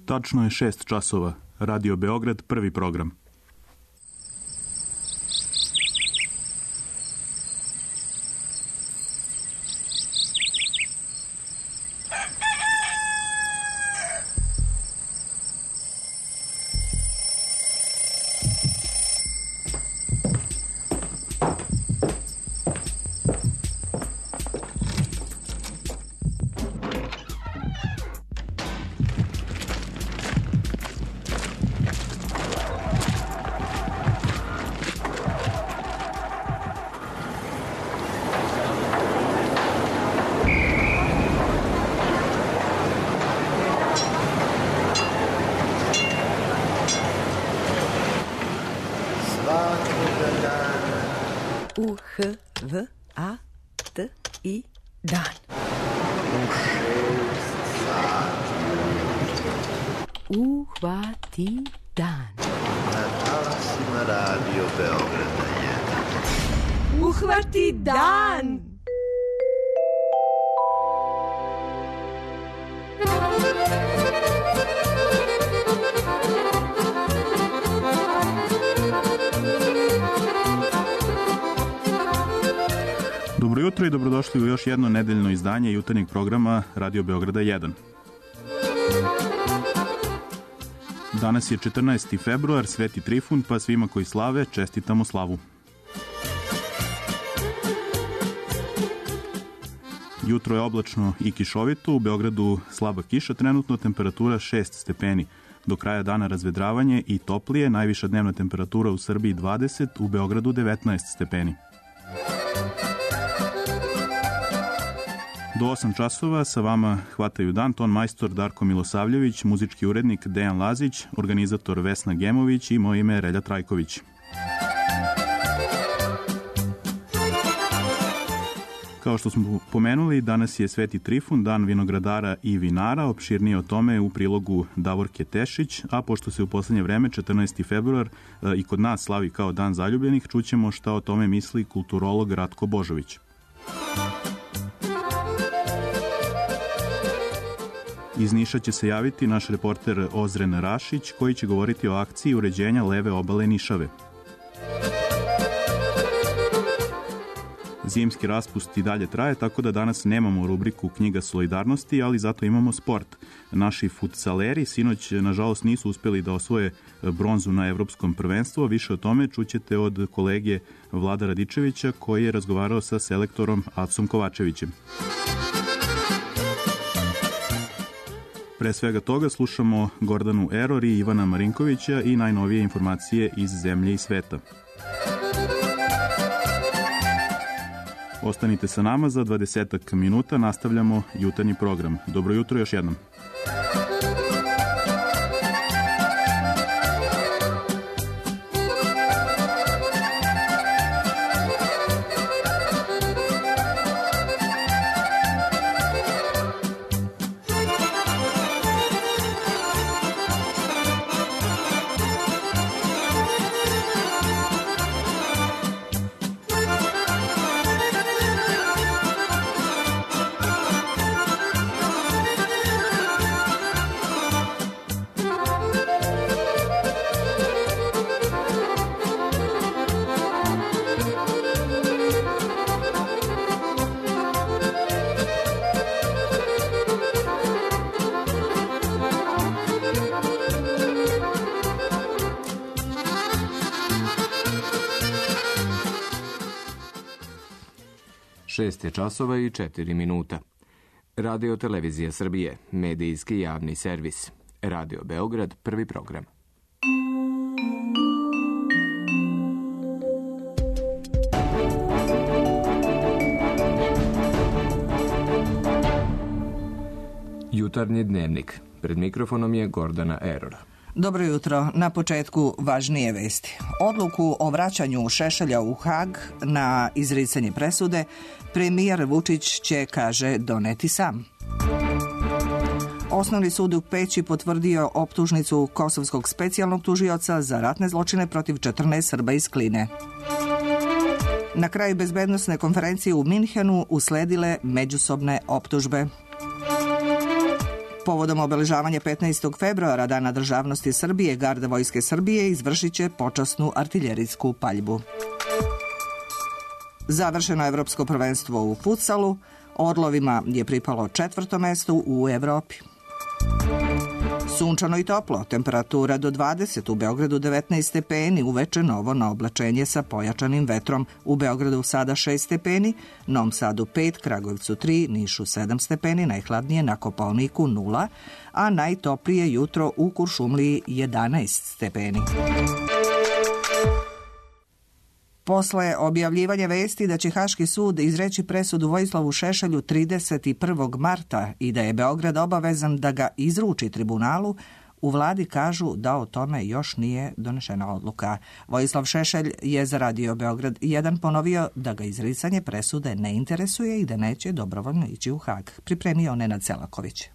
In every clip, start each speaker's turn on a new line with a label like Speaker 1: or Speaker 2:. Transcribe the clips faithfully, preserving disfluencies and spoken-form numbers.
Speaker 1: Tačno je šest časova. Radio Beograd, prvi program.
Speaker 2: U H V A T I dan.
Speaker 3: U šest sati.
Speaker 2: Uhvati dan.
Speaker 3: Na talasima Radio Beograda jedan.
Speaker 2: Uhvati dan.
Speaker 1: Dobro jutro i dobrodošli u još jedno nedeljno izdanje jutarnjeg programa Radio Beograda jedan. Danas je četrnaesti februar, Sveti Trifun, pa svima koji slave čestitamo slavu. Jutro je oblačno i kišovito, u Beogradu slaba kiša, trenutno temperatura šest stepeni. Do kraja dana razvedravanje i toplije, najviša dnevna temperatura u Srbiji dvadeset, u Beogradu devetnaest stepeni. Do osam časova sa vama hvataju dan ton majstor Darko Milosavljević, muzički urednik Dejan Lazić, organizator Vesna Gemović i moje ime je Relja Trajković. Kao što smo pomenuli, danas je Sveti Trifun, dan vinogradara i vinara, opširnije o tome u prilogu Davorke Tešić, a pošto se u poslednje vreme, četrnaesti februar, i kod nas slavi kao dan zaljubljenih, čućemo šta o tome misli kulturolog Ratko Božović. Iz Niša će se javiti naš reporter Ozren Rašić, koji će govoriti o akciji uređenja leve obale Nišave. Zimski raspust i dalje traje, tako da danas nemamo rubriku Knjiga solidarnosti, ali zato imamo sport. Naši futsaleri sinoć, nažalost, nisu uspeli da osvoje bronzu na evropskom prvenstvu, a više o tome čućete od kolege Vlada Radičevića, koji je razgovarao sa selektorom Acom Kovačevićem. Pre svega toga slušamo Gordanu Eror i Ivana Marinkovića i najnovije informacije iz zemlje i sveta. Ostanite sa nama, za dvadesetak minuta nastavljamo jutarnji program. Dobro jutro još jednom.
Speaker 4: Šest je časova i četiri minuta. Radio Televizija Srbije, medijski javni servis. Radio Beograd, prvi program. Jutarnji dnevnik. Pred mikrofonom je Gordana Eror.
Speaker 5: Dobro jutro. Na početku važnije vesti. Odluku o vraćanju Šešelja u Hag na izricanje presude premijer Vučić će, kaže, doneti sam. Osnovni sud u Peći potvrdio optužnicu kosovskog specijalnog tužioca za ratne zločine protiv četrnaest Srba iz Kline. Na kraju bezbednosne konferencije u Minhenu usledile međusobne optužbe. Povodom obeležavanja petnaestog februara, Dana državnosti Srbije, Garda Vojske Srbije izvršit će počasnu artiljerijsku paljbu. Završeno evropsko prvenstvo u futsalu, Orlovima je pripalo četvrto mesto u Evropi. Sunčano i toplo, temperatura do dvadeset, u Beogradu devetnaest stepeni, uveče novo na oblačenje sa pojačanim vetrom. U Beogradu sada šest stepeni, Novom Sadu pet, Kragujevcu tri, Nišu sedam stepeni, najhladnije na Kopaoniku nula, a najtoplije jutro u Kuršumliji jedanaest stepeni. Posle objavljivanja vesti da će Haški sud izreći presudu Vojislavu Šešelju trideset prvog marta i da je Beograd obavezan da ga izruči tribunalu, u vladi kažu da o tome još nije donešena odluka. Vojislav Šešelj je za Radio Beograd jedan ponovio da ga izricanje presude ne interesuje i da neće dobrovoljno ići u Hag. Pripremio Nenad Selaković.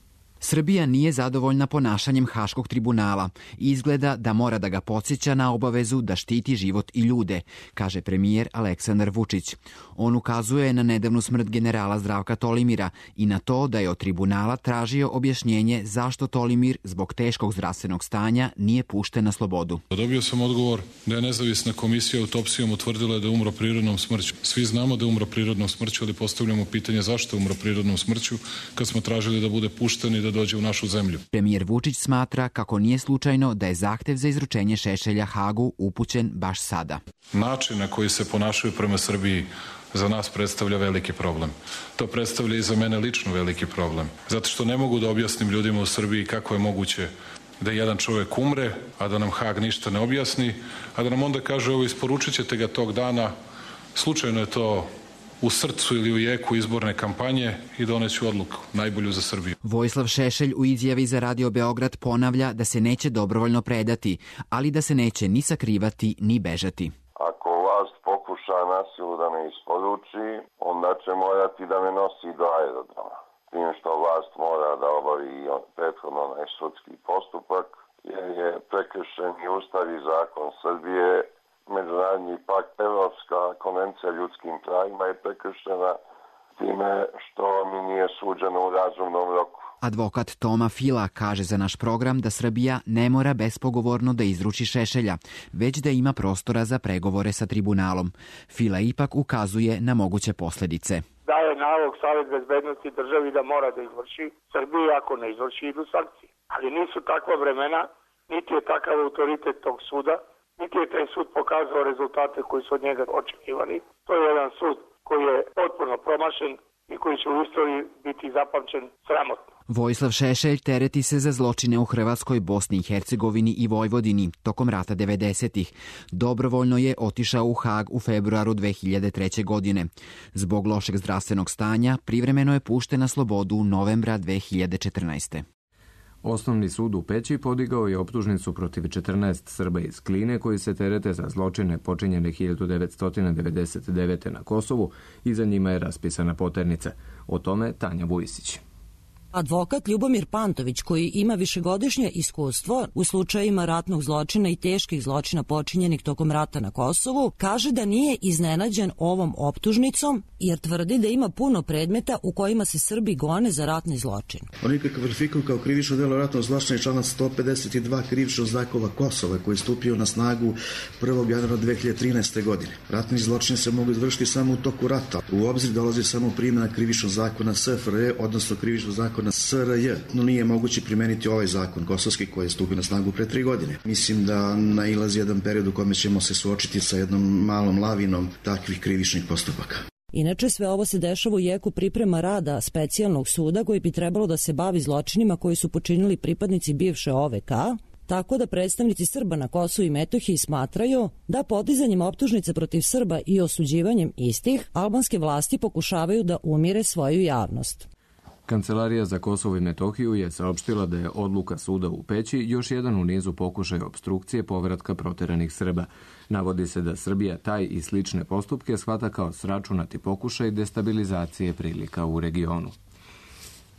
Speaker 6: Srbija nije zadovoljna ponašanjem Haškog tribunala i izgleda da mora da ga podsjeća na obavezu da štiti život i ljude, kaže premijer Aleksandar Vučić. On ukazuje na nedavnu smrt generala Zdravka Tolimira i na to da je od tribunala tražio objašnjenje zašto Tolimir zbog teškog zdravstvenog stanja nije pušten na slobodu.
Speaker 7: Dobio sam odgovor da je nezavisna komisija autopsijom utvrdila da je umro prirodnom smrću. Svi znamo da je umro prirodnom smrću, ali postavljamo pitanje zašto je umro prirodnom smrću kad smo tražili da bude pušten i da dođe u našu zemlju.
Speaker 6: Premijer Vučić smatra kako nije slučajno da je zahtev za izručenje Šešelja Hagu upućen baš sada.
Speaker 7: Način na koji se ponašaju prema Srbiji za nas predstavlja veliki problem. To predstavlja i za mene lično veliki problem. Zato što ne mogu da objasnim ljudima u Srbiji kako je moguće da jedan čovjek umre, a da nam Hag ništa ne objasni, a da nam onda kaže ovo isporučit ćete ga tog dana, slučajno je to u srcu ili u jeku izborne kampanje i doneću odluku najbolju za Srbiju.
Speaker 6: Vojislav Šešelj u izjavi za Radio Beograd ponavlja da se neće dobrovoljno predati, ali da se neće ni sakrivati ni bežati.
Speaker 8: Ako vlast pokuša nasilu da me isporuči, onda će morati da me nosi do aerodroma. Tim što vlast mora da obavi prethodno onaj sudski postupak, jer je prekršen i Ustav i zakon Srbije. Međunarodni pakt, Evropska konvencija o ljudskim pravima je prekršena time što mi nije suđeno u razumnom roku.
Speaker 6: Advokat Toma Fila kaže za naš program da Srbija ne mora bespogovorno da izruči Šešelja, već da ima prostora za pregovore sa tribunalom. Fila ipak ukazuje na moguće posljedice.
Speaker 9: Daje nalog Savet bezbednosti državi da mora da izvrši Srbiji, ako ne izvrši idu sankcije. Ali nisu takva vremena, niti je takav autoritet tog suda, niti je taj sud pokazao rezultate koji su od njega očekivani. To je jedan sud koji je potpuno promašen i koji će u istoriji biti zapamćen sramotno.
Speaker 6: Vojislav Šešelj tereti se za zločine u Hrvatskoj, Bosni i Hercegovini i Vojvodini tokom rata devedesetih. Dobrovoljno je otišao u Hag u februaru dve hiljade treće. godine. Zbog lošeg zdravstvenog stanja privremeno je pušten na slobodu novembra dve hiljade četrnaeste.
Speaker 4: Osnovni sud u Peći podigao je optužnicu protiv četrnaest Srba iz Kline koji se terete za zločine počinjene hiljadu devetsto devedeset devete. na Kosovu i za njima je raspisana poternica. O tome Tanja Vujisić.
Speaker 10: Advokat Ljubomir Pantović, koji ima višegodišnje iskustvo u slučajima ratnog zločina i teških zločina počinjenih tokom rata na Kosovu, kaže da nije iznenađen ovom optužnicom jer tvrdi da ima puno predmeta u kojima se Srbi gone za ratni zločin.
Speaker 11: On je kvalifikovan kao krivično delo ratnog zločina i članak sto pedeset dva krivičnog zakona Kosova koji je stupio na snagu prvog januara dve hiljade trinaeste. godine. Ratni zločini se mogu izvršiti samo u toku rata. U obzir dolazi samo primjena krivičnog zakona S F R J, odnosno krivičnog zakona na S R J, no nije moguće primeniti ovaj zakon kosovski koji je stupio na snagu pre tri godine. Mislim da nailazi jedan period u kome ćemo se suočiti sa jednom malom lavinom takvih krivičnih postupaka.
Speaker 10: Inače, sve ovo se dešava u jeku priprema rada specijalnog suda koji bi trebalo da se bavi zločinima koji su počinili pripadnici bivše O V K, tako da predstavnici Srba na Kosovu i Metohiji smatraju da podizanjem optužnice protiv Srba i osuđivanjem istih, albanske vlasti pokušavaju da umire svoju javnost.
Speaker 4: Kancelarija za Kosovo i Metohiju je saopštila da je odluka suda u Peći još jedan u nizu pokušaja opstrukcije povratka proteranih Srba. Navodi se da Srbija taj i slične postupke shvata kao sračunati pokušaj destabilizacije prilika u regionu.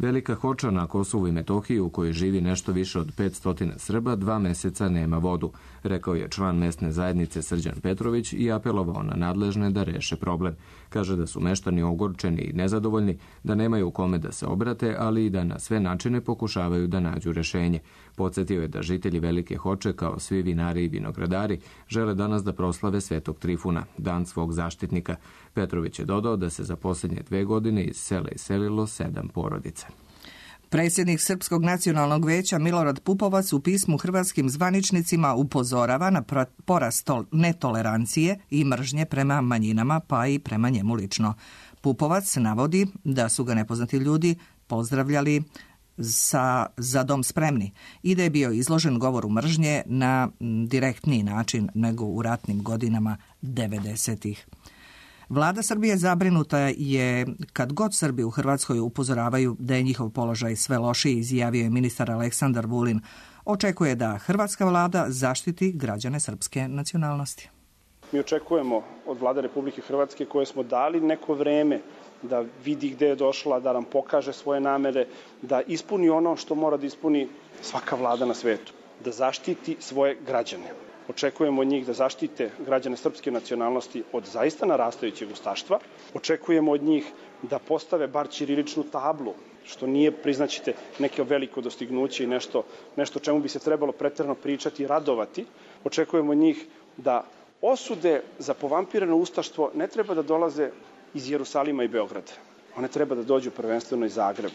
Speaker 4: Velika Hoča na Kosovu i Metohiji, u kojoj živi nešto više od petsto Srba, dva meseca nema vodu, rekao je član mesne zajednice Srđan Petrović i apelovao na nadležne da reše problem. Kaže da su meštani ogorčeni i nezadovoljni, da nemaju kome da se obrate, ali i da na sve načine pokušavaju da nađu rešenje. Podsjetio je da žitelji Velike Hoče, kao svi vinari i vinogradari, žele danas da proslave Svetog Trifuna, dan svog zaštitnika. Petrović je dodao da se za posljednje dve godine iz sela iselilo sedam porodica.
Speaker 5: Predsjednik Srpskog nacionalnog veća Milorad Pupovac u pismu hrvatskim zvaničnicima upozorava na porast netolerancije i mržnje prema manjinama, pa i prema njemu lično. Pupovac navodi da su ga nepoznati ljudi pozdravljali sa za dom spremni i da je bio izložen govoru mržnje na direktniji način nego u ratnim godinama devedesetih. Vlada Srbije zabrinuta je kad god Srbi u Hrvatskoj upozoravaju da je njihov položaj sve lošiji, izjavio je ministar Aleksandar Vulin. Očekuje da hrvatska vlada zaštiti građane srpske nacionalnosti.
Speaker 12: Mi očekujemo od Vlade Republike Hrvatske, koje smo dali neko vreme da vidi gde je došla, da nam pokaže svoje namere, da ispuni ono što mora da ispuni svaka vlada na svetu, da zaštiti svoje građane. Očekujemo od njih da zaštite građane srpske nacionalnosti od zaista narastajućeg ustaštva. Očekujemo od njih da postave bar ćiriličnu tablu, što nije, priznaćete, neke veliko dostignuće i nešto, nešto čemu bi se trebalo preterano pričati i radovati. Očekujemo od njih da osude za povampirano ustaštvo ne treba da dolaze iz Jerusalima i Beograda. One treba da dođu prvenstveno iz Zagreba.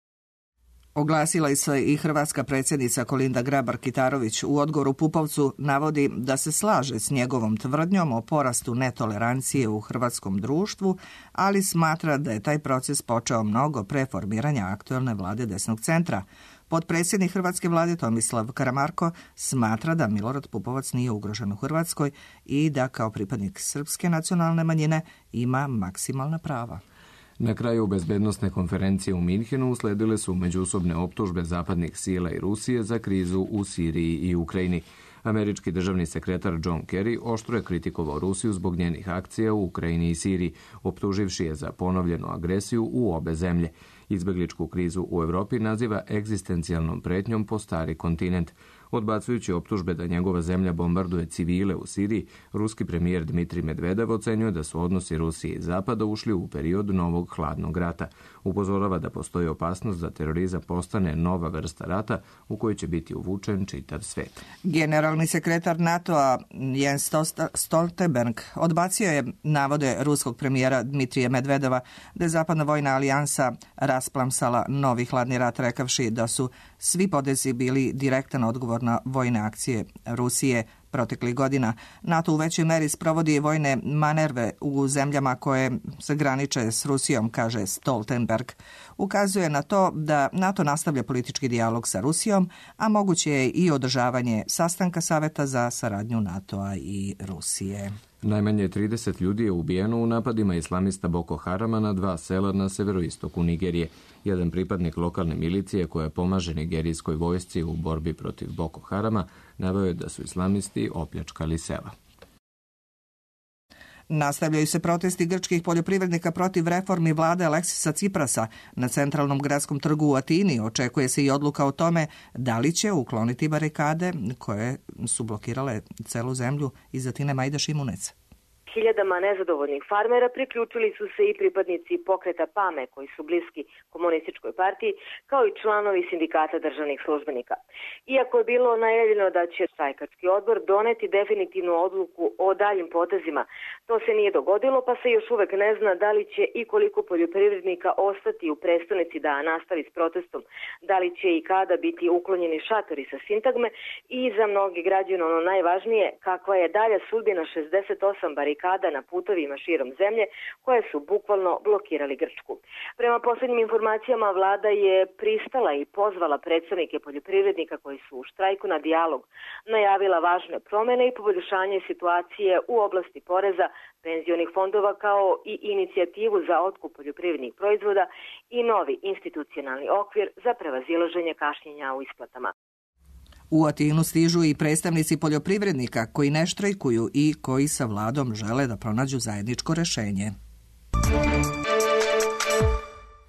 Speaker 5: Oglasila se i hrvatska predsjednica Kolinda Grabar-Kitarović. U odgovoru Pupovcu navodi da se slaže s njegovom tvrdnjom o porastu netolerancije u hrvatskom društvu, ali smatra da je taj proces počeo mnogo pre formiranja aktuelne vlade desnog centra. Potpredsjednik hrvatske vlade Tomislav Karamarko smatra da Milorad Pupovac nije ugrožen u Hrvatskoj i da kao pripadnik srpske nacionalne manjine ima maksimalna prava.
Speaker 4: Na kraju bezbednosne konferencije u Minhenu usledile su međusobne optužbe zapadnih sila i Rusije za krizu u Siriji i Ukrajini. Američki državni sekretar John Kerry oštro je kritikovao Rusiju zbog njenih akcija u Ukrajini i Siriji, optuživši je za ponovljenu agresiju u obe zemlje. Izbegličku krizu u Evropi naziva egzistencijalnom pretnjom po stari kontinent. Odbacujući optužbe da njegova zemlja bombarduje civile u Siriji, ruski premijer Dmitrij Medvedev ocenjuje da su odnosi Rusije i Zapada ušli u period novog hladnog rata. Upozorava da postoji opasnost da terorizam postane nova vrsta rata u kojoj će biti uvučen čitav svet.
Speaker 5: Generalni sekretar NATO-a Jens Stoltenberg odbacio je navode ruskog premijera Dmitrija Medvedeva da je zapadna vojna alijansa rasplamsala novi hladni rat, rekavši da su svi potezi bili direktan odgovor na vojne akcije Rusije proteklih godina. NATO u većoj meri sprovodi vojne manerve u zemljama koje se graniče s Rusijom, kaže Stoltenberg. Ukazuje na to da NATO nastavlja politički dijalog sa Rusijom, a moguće je i održavanje sastanka Saveta za saradnju NATO-a i Rusije.
Speaker 4: Najmanje trideset ljudi je ubijeno u napadima islamista Boko Harama na dva sela na severoistoku Nigerije. Jedan pripadnik lokalne milicije koja pomaže nigerijskoj vojsci u borbi protiv Boko Harama naveo je da su islamisti opljačkali sela.
Speaker 5: Nastavljaju se protesti grčkih poljoprivrednika protiv reformi vlade Aleksisa Ciprasa. Na centralnom gradskom trgu u Atini očekuje se i odluka o tome da li će ukloniti barikade koje su blokirale celu zemlju iz Atine. Majda Šimunec.
Speaker 13: Hiljadama nezadovoljnih farmera priključili su se i pripadnici pokreta PAME koji su bliski komunističkoj partiji, kao i članovi sindikata državnih službenika. Iako je bilo najavljeno da će štrajkački odbor doneti definitivnu odluku o daljim potezima, to se nije dogodilo, pa se još uvek ne zna da li će i koliko poljoprivrednika ostati u prestonici da nastavi s protestom, da li će i kada biti uklonjeni šatori sa sintagme i za mnogi građane ono najvažnije, kakva je dalja sudbina šezdeset osam barikada na putovima širom zemlje koje su bukvalno blokirali Grčku. Prema posljednjim informacijama vlada je pristala i pozvala predstavnike poljoprivrednika koji su u štrajku na dijalog, najavila važne promene i poboljšanje situacije u oblasti poreza, penzionih fondova kao i inicijativu za otkup poljoprivrednih proizvoda i novi institucionalni okvir za prevazilaženje kašnjenja u isplatama.
Speaker 5: U Atinu stižu i predstavnici poljoprivrednika koji ne štrajkuju i koji sa vladom žele da pronađu zajedničko rešenje.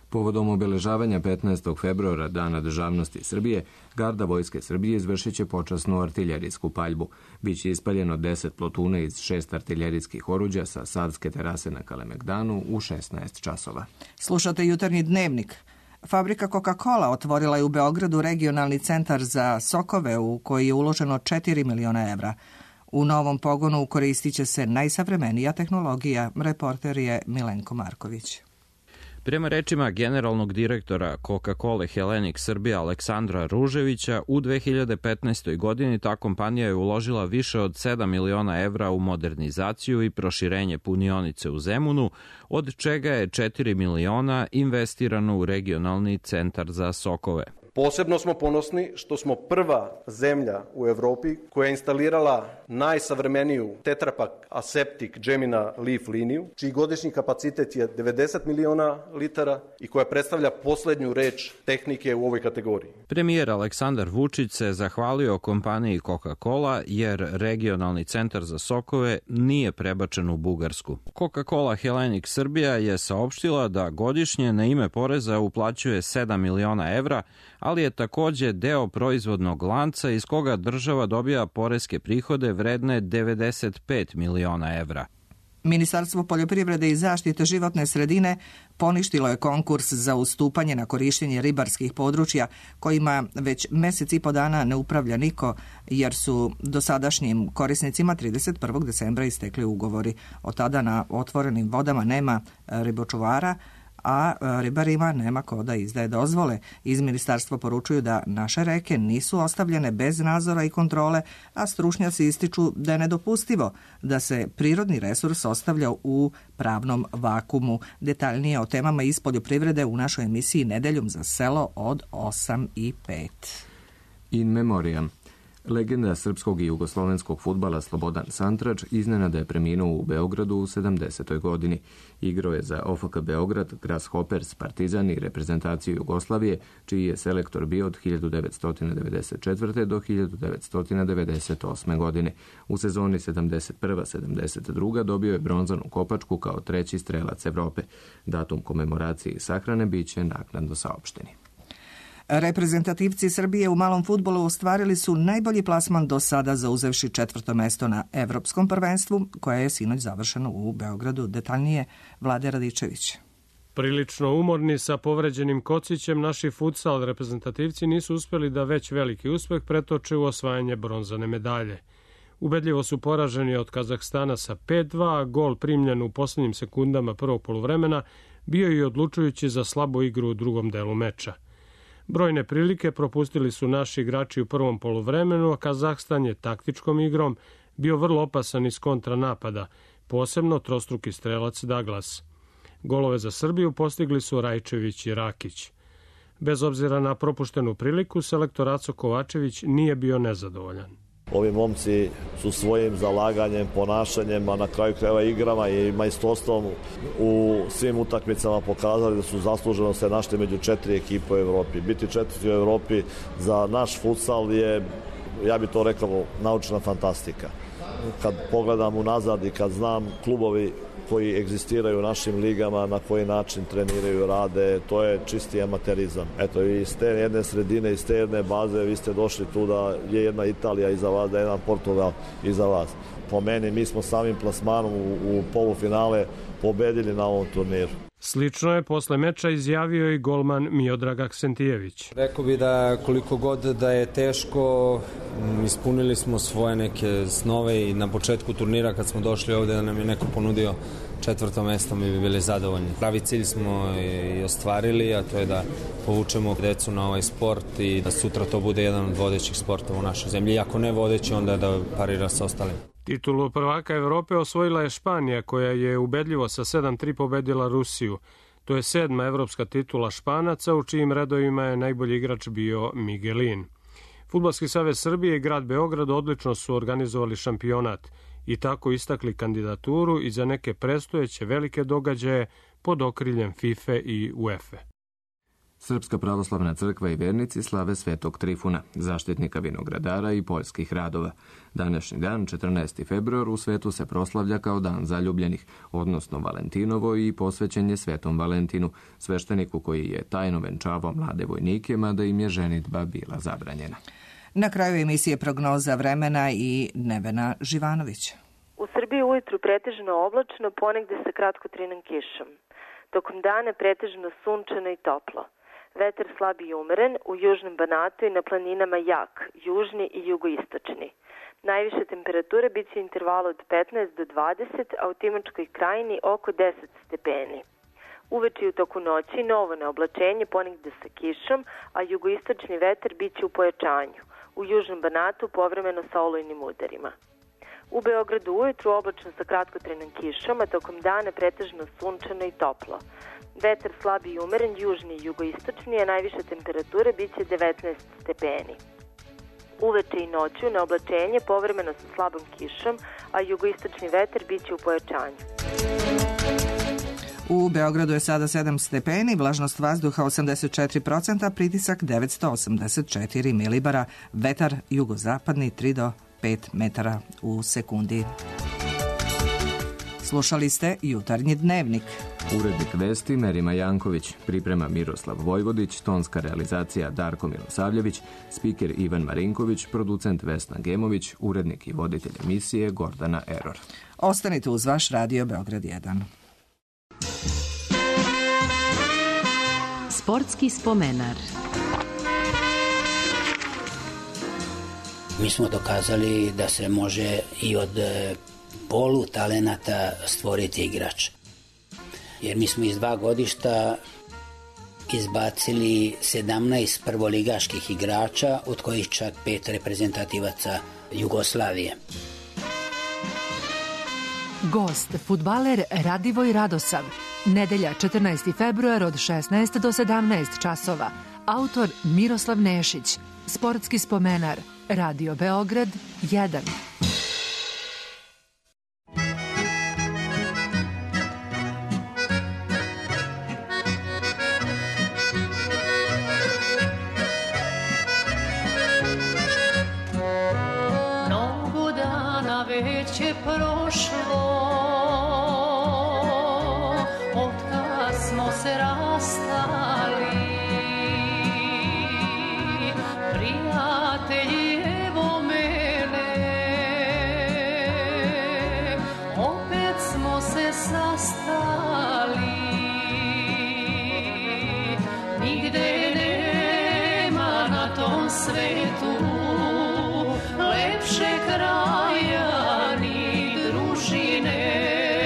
Speaker 4: Povodom obeležavanja petnaestog februara, Dana državnosti Srbije, Garda Vojske Srbije izvršit će počasnu artiljerijsku paljbu. Biće ispaljeno deset plotuna iz šest artiljerijskih oruđa sa Savske terase na Kalemegdanu u šesnaest časova.
Speaker 5: Slušate Jutarnji dnevnik. Fabrika Coca-Cola otvorila je u Beogradu regionalni centar za sokove u koji je uloženo četiri miliona evra. U novom pogonu koristit će se najsavremenija tehnologija, reporter je Milenko Marković.
Speaker 14: Prema rečima generalnog direktora Coca-Cola Hellenic Srbija Aleksandra Ruževića, u dve hiljade petnaestoj. godini ta kompanija je uložila više od sedam miliona evra u modernizaciju i proširenje punionice u Zemunu, od čega je četiri miliona investirano u regionalni centar za sokove.
Speaker 15: Posebno smo ponosni što smo prva zemlja u Evropi koja je instalirala najsavremeniju Tetra Pak Aseptic Gemina Leaf liniju, čiji godišnji kapacitet je devedeset miliona litara i koja predstavlja poslednju reč tehnike u ovoj kategoriji.
Speaker 14: Premijer Aleksandar Vučić se zahvalio kompaniji Coca-Cola jer regionalni centar za sokove nije prebačen u Bugarsku. Coca-Cola Hellenic Srbija je saopštila da godišnje na ime poreza uplaćuje sedam miliona evra, ali je takođe deo proizvodnog lanca iz koga država dobija poreske prihode vredne devedeset pet miliona evra.
Speaker 5: Ministarstvo poljoprivrede i zaštite životne sredine poništilo je konkurs za ustupanje na korištenje ribarskih područja kojima već mesec i po dana ne upravlja niko, jer su dosadašnjim korisnicima trideset prvog decembra istekli ugovori. Od tada na otvorenim vodama nema ribočuvara, a ribarima nema ko da izdaje dozvole. Iz ministarstva poručuju da naše reke nisu ostavljene bez nadzora i kontrole, a stručnjaci ističu da je nedopustivo da se prirodni resurs ostavlja u pravnom vakumu. Detaljnije o temama iz poljoprivrede u našoj emisiji Nedeljom za selo od osam i pet.
Speaker 4: In memoriam. Legenda srpskog i jugoslovenskog fudbala Slobodan Santrač iznenada je preminuo u Beogradu u sedamdesetoj. godini. Igrao je za O F K Beograd, Grasshoppers, Partizan i reprezentaciju Jugoslavije, čiji je selektor bio od hiljadu devetsto devedeset četvrte. do hiljadu devetsto devedeset osme. godine. U sezoni sedamdeset prva sedamdeset druga. dobio je bronzanu kopačku kao treći strelac Evrope. Datum komemoracije i sahrane biće naknadno saopšteni.
Speaker 5: Reprezentativci Srbije u malom fudbalu ostvarili su najbolji plasman do sada, zauzevši četvrto mesto na Evropskom prvenstvu, koje je sinoć završeno u Beogradu. Detaljnije Vlade Radičević.
Speaker 16: Prilično umorni sa povređenim kocićem, naši futsal reprezentativci nisu uspjeli da već veliki uspeh pretoče u osvajanje bronzane medalje. Ubedljivo su poraženi od Kazahstana sa pet dva, a gol primljen u posljednjim sekundama prvog poluvremena bio i odlučujući za slabu igru u drugom delu meča. Brojne prilike propustili su naši igrači u prvom poluvremenu, a Kazahstan je taktičkom igrom bio vrlo opasan iz kontranapada, posebno trostruki strelac Douglas. Golove za Srbiju postigli su Rajčević i Rakić. Bez obzira na propuštenu priliku, selektor Aco Kovačević nije bio nezadovoljan.
Speaker 17: Ovi momci su svojim zalaganjem, ponašanjem, a na kraju krajeva igrama i majstorstvom u svim utakmicama pokazali da su zasluženo se našli među četiri ekipe u Evropi. Biti četvrti u Evropi za naš futsal je, ja bih to rekao, naučna fantastika. Kad pogledam unazad i kad znam klubovi koji egzistiraju u našim ligama, na koji način treniraju, rade, to je čisti amaterizam. Eto, iz te jedne sredine, iz te jedne baze vi ste došli tu da je jedna Italija iza vas, da je jedan Portugal iza vas. Po meni, mi smo samim plasmanom u, u polufinale pobedili na ovom turniru.
Speaker 16: Slično je posle meča izjavio i golman Miodrag Aksentijević.
Speaker 18: Rekao bi da koliko god da je teško, ispunili smo svoje neke snove i na početku turnira kad smo došli ovde da nam je neko ponudio četvrto mesto, mi bi bili zadovoljni. Pravi cilj smo i ostvarili, a to je da povučemo decu na ovaj sport i da sutra to bude jedan od vodećih sportova u našoj zemlji. I ako ne vodeći, onda da parira sa ostalim.
Speaker 16: Titulu prvaka Evrope osvojila je Španija, koja je ubedljivo sa sedam tri pobedila Rusiju. To je sedma evropska titula Španaca, u čijim redovima je najbolji igrač bio Miguelin. Fudbalski savez Srbije i grad Beograd odlično su organizovali šampionat i tako istakli kandidaturu i za neke predstojeće velike događaje pod okriljem FIFA i UEFA.
Speaker 4: Srpska pravoslavna crkva i vernici slave Svetog Trifuna, zaštitnika vinogradara i poljskih radova. Današnji dan, četrnaesti februar, u svetu se proslavlja kao dan zaljubljenih, odnosno Valentinovo, i posvećen je Svetom Valentinu, svešteniku koji je tajno venčavao mlade vojnike, mada im je ženidba bila zabranjena.
Speaker 5: Na kraju emisije prognoza vremena i Nevena Živanović.
Speaker 19: U Srbiji ujutru pretežno oblačno, ponegde sa kratkotrajnom kišom. Tokom dana pretežno sunčano i toplo. Vetar slab i umeren, u južnom Banatu i na planinama jak, južni i jugoistočni. Najviše temperature bit će intervalu od petnaest do dvadeset, a u Timočkoj krajini oko deset stepeni. Uveče i u toku noći novo neoblačenje, ponegde sa kišom, a jugoistočni vetar bit će u pojačanju. U južnom Banatu povremeno sa olujnim udarima. U Beogradu ujutru oblačno sa kratkotrajnom kišom, a tokom dana pretežno sunčano i toplo. Vetar slab i umeren, južni i jugoistočni, a najviše temperature bit će devetnaest stepeni. Uveče i noću neoblačenje, povremeno sa slabom kišom, a jugoistočni vetar bit će u pojačanju.
Speaker 5: U Beogradu je sada sedam stepeni, vlažnost vazduha osamdeset četiri procenta, pritisak devetsto osamdeset četiri milibara, vetar jugozapadni tri do pet metara u sekundi. Slušali ste Jutarnji dnevnik.
Speaker 4: Urednik vesti Merima Janković, priprema Miroslav Vojvodić, tonska realizacija Darko Milosavljević, spiker Ivan Marinković, producent Vesna Gemović, urednik i voditelj emisije Gordana Eror.
Speaker 5: Ostanite uz vaš radio Beograd jedan.
Speaker 20: Sportski spomenar.
Speaker 21: Mi smo dokazali da se može i od polu talenata stvoriti igrač. Jer mi smo iz dva godišta izbacili sedamnaest prvoligaških igrača, od kojih čak pet reprezentativaca Jugoslavije.
Speaker 20: Gost, fudbaler Radivoj Radosav. Nedelja četrnaesti februar od šesnaest do sedamnaest časova. Autor Miroslav Nešić. Sportski spomenar. Radio Beograd jedan.
Speaker 22: Mnogo dana već je prošlo otkad smo se rastali. Prijatelji, evo mene, opet smo se sastali. Nigde nema na tom svetu lepše kraja ni družine.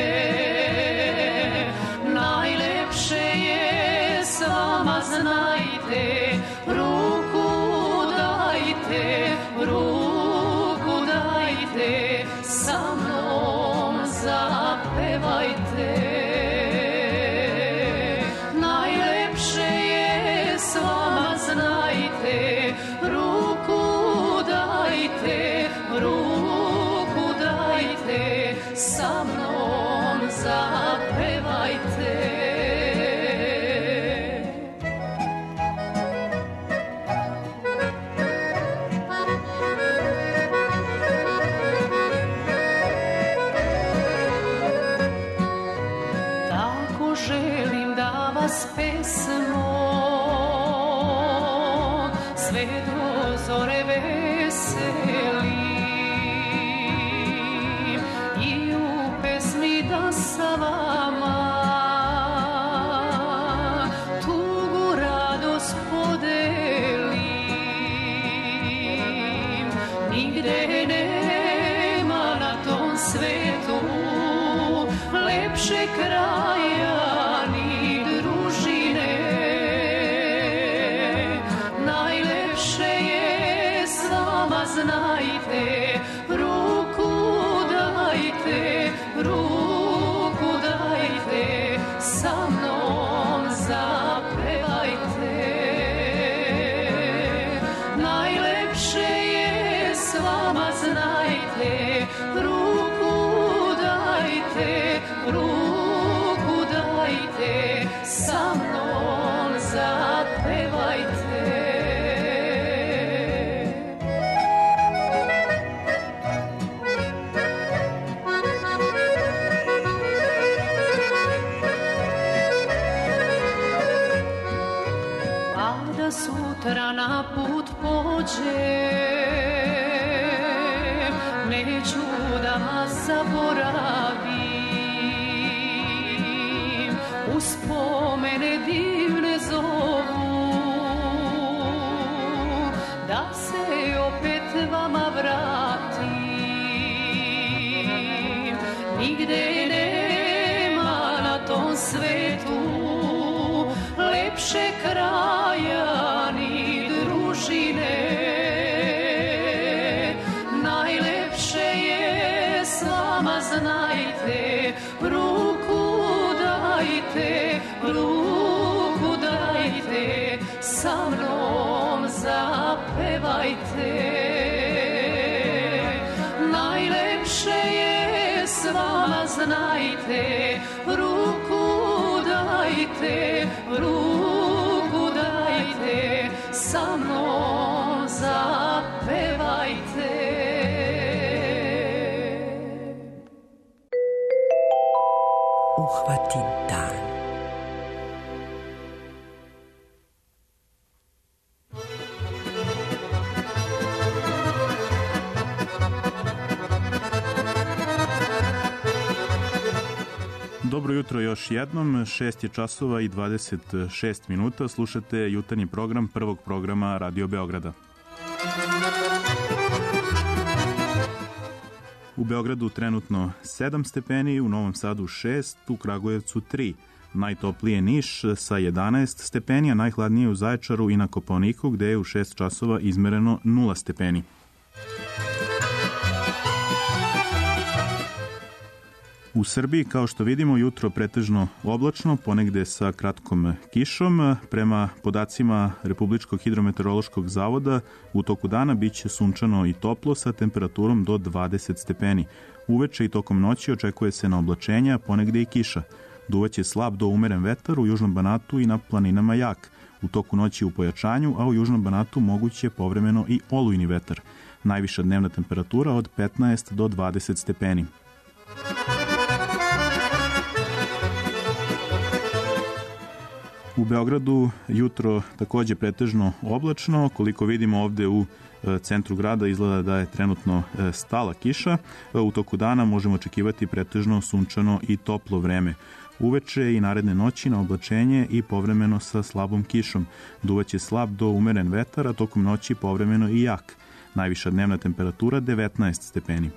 Speaker 22: Najlepše je s vama, znajte, ruku dajte, ruku dajte, sa mnom zapevajte. Najlepše je s vama, znajte, ruku dajte, ruku dajte, sa mnom zapevajte. Tako želim da vas pesmom sve do zore veseli i u pesmi da sa vama tugu radost podelim. Nigde nema na tom svetu lepše kraja ni družine. Najlepše je s vama, znajte, ruku dajte, ruku dajte, sa mnom zapevajte. Najlepše je s vama, znajte, ruku dajte, ruku dajte, sa mnom zapevajte. da sutra na put pođem, neću da vas zaboravim, uspomene divne zovu, da se opet vama vratim, nigde nema na tom svetu lepše kraja ni družine, najlepše je s vama, znajte, ruku dajte, ruku dajte, sa mnom zapevajte, najlepše je s vama, znajte, ruku dajte, ruku dajte, sa mnom zapevajte.
Speaker 2: Uhvati dan.
Speaker 1: Dobro jutro još jednom, šest je časova i dvadeset šest minuta, slušate jutarnji program prvog programa Radio Beograda. U Beogradu trenutno sedam stepeni, u Novom Sadu šest, u Kragujevcu tri. Najtoplije Niš sa jedanaest stepeni, a najhladnije u Zaječaru i na Kopaoniku, gde je u šest časova izmereno nula stepeni. U Srbiji, kao što vidimo, jutro pretežno oblačno, ponegde sa kratkom kišom. Prema podacima Republičkog hidrometeorološkog zavoda, u toku dana biće sunčano i toplo sa temperaturom do dvadeset stepeni. Uveče i tokom noći očekuje se na oblačenja, ponegde i kiša. Duvaće slab do umeren vetar u južnom Banatu i na planinama jak. U toku noći u pojačanju, a u južnom Banatu moguće povremeno i olujni vetar. Najviša dnevna temperatura od petnaest do dvadeset stepeni. U Beogradu jutro takođe pretežno oblačno, koliko vidimo ovde u centru grada izgleda da je trenutno stala kiša. U toku dana možemo očekivati pretežno sunčano i toplo vreme. Uveče i naredne noći na oblačenje i povremeno sa slabom kišom. Duvaće slab do umeren vetar, a tokom noći povremeno i jak. Najviša dnevna temperatura devetnaest stepeni.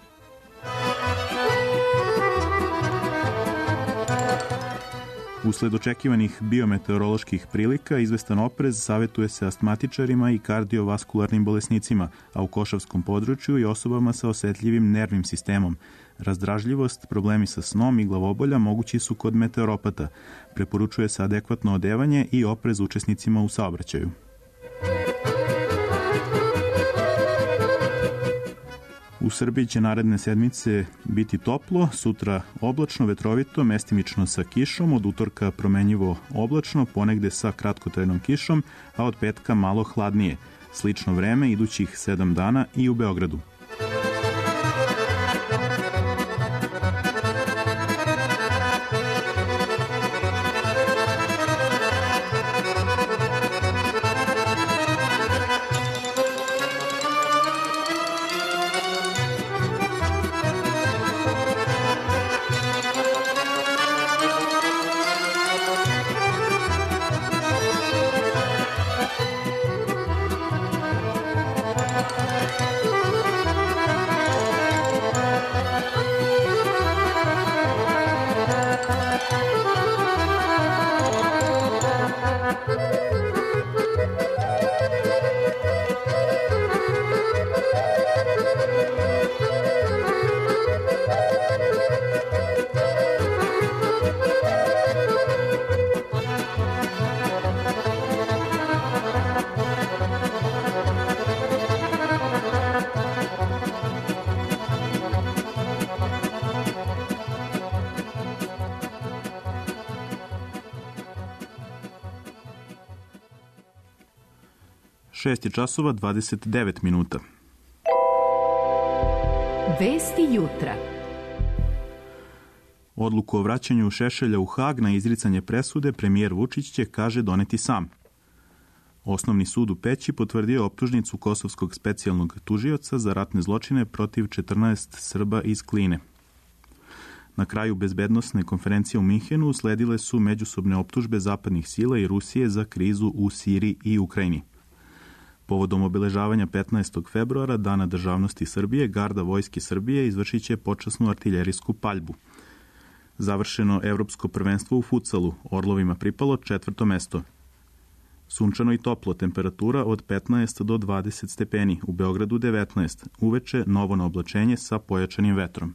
Speaker 1: Usled očekivanih biometeoroloških prilika, izvestan oprez savetuje se astmatičarima i kardiovaskularnim bolesnicima, a u Košavskom području i osobama sa osetljivim nervnim sistemom. Razdražljivost, problemi sa snom i glavobolja mogući su kod meteoropata. Preporučuje se adekvatno odevanje i oprez učesnicima u saobraćaju. U Srbiji će naredne sedmice biti toplo, sutra oblačno, vetrovito, mestimično sa kišom, od utorka promenjivo oblačno, ponegde sa kratkotrajnom kišom, a od petka malo hladnije. Slično vreme idućih sedam dana i u Beogradu. šest časova dvadeset devet minuta.
Speaker 20: Vesti jutra.
Speaker 1: Odluku o vraćanju Šešelja u Hag na izricanje presude premijer Vučić će, kaže, doneti sam. Osnovni sud u Peći potvrdio je optužnicu kosovskog specijalnog tužioca za ratne zločine protiv četrnaest Srba iz Kline. Na kraju bezbednosne konferencije u Minhenu usledile su međusobne optužbe zapadnih sila i Rusije za krizu u Siriji i Ukrajini. Povodom obeležavanja petnaestog februara, Dana državnosti Srbije, Garda Vojske Srbije izvršit će počasnu artiljerijsku paljbu. Završeno evropsko prvenstvo u futsalu, Orlovima pripalo četvrto mesto. Sunčano i toplo, temperatura od petnaest do dvadeset stepeni, u Beogradu devetnaest, uveče novo na oblačenje sa pojačanim vetrom.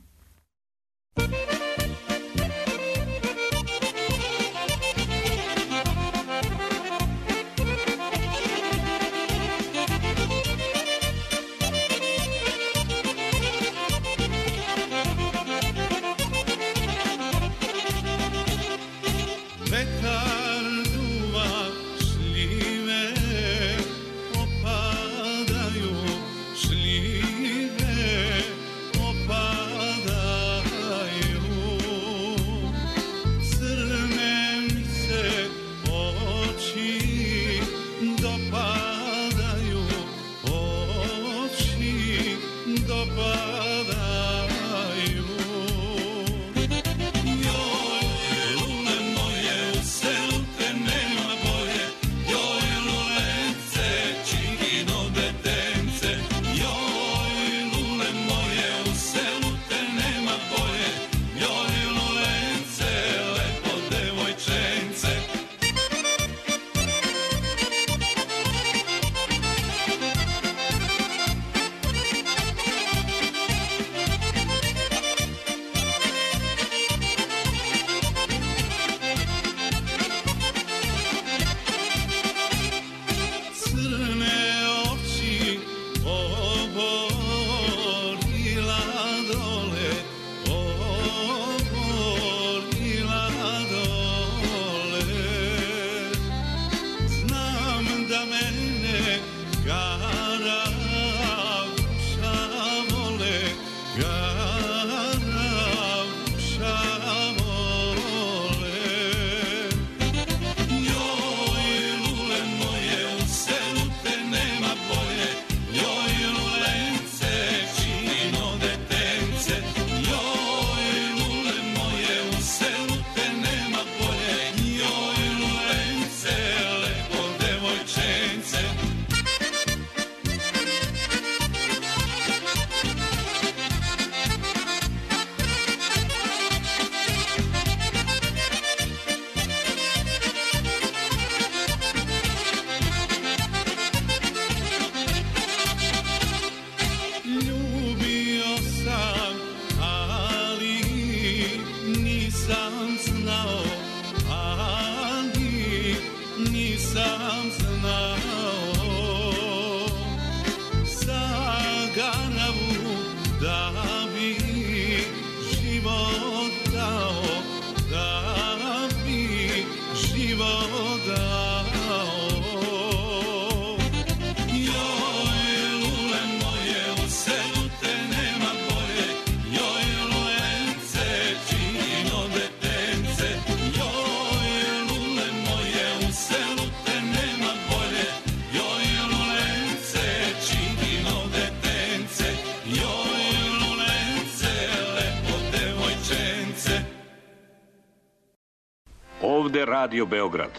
Speaker 2: Ovde Radio Beograd.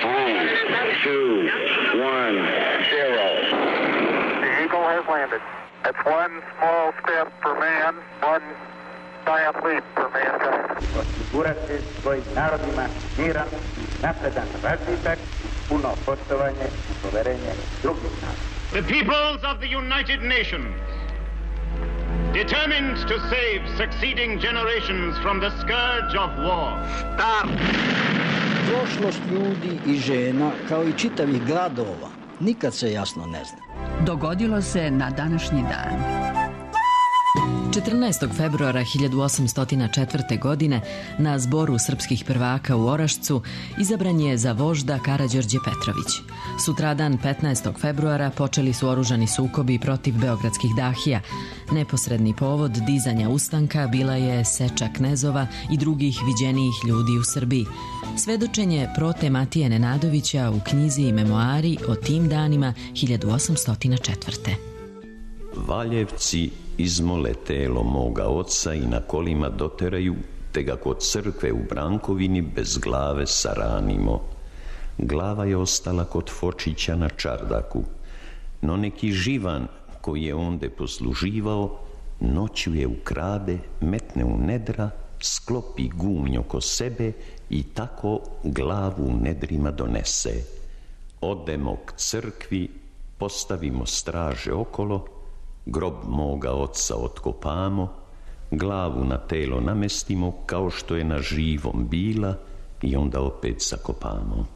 Speaker 3: Two, one, zero. The Eagle has landed. That's one small step for man, one giant leap for mankind.
Speaker 23: Osigurati svojim narodima miran i napredan razvitak, puno poštovanje i poverenje drugih naroda.
Speaker 24: The peoples of the United Nations, determined to save succeeding generations from the scourge of war.
Speaker 25: Start! Prošlost ljudi i žena, kao i čitavih gradova, nikad se jasno ne zna.
Speaker 26: Dogodilo se na današnji dan.
Speaker 20: četrnaestog februara hiljadu osamsto četvrte. godine na zboru srpskih prvaka u Orašcu izabran je za vožda Karađorđe Petrović. Sutradan petnaestog februara počeli su oružani sukobi protiv beogradskih dahija. Neposredni povod dizanja ustanka bila je seča knezova i drugih viđenijih ljudi u Srbiji. Svedočenje prote Matije Nenadovića u knjizi i memoari o tim danima hiljadu osamsto četvrte.
Speaker 6: Valjevci izmole telo moga oca i na kolima doteraju, te ga kod crkve u Brankovini bez glave saranimo. Glava je ostala kod Fočića na čardaku, no neki živan koji je onde posluživao, noću je ukrade, metne u nedra, sklopi gumnj oko sebe i tako glavu u nedrima donese. Odemo k crkvi, postavimo straže okolo, grob moga oca otkopamo, glavu na telo namestimo kao što je na živom bila i onda opet zakopamo.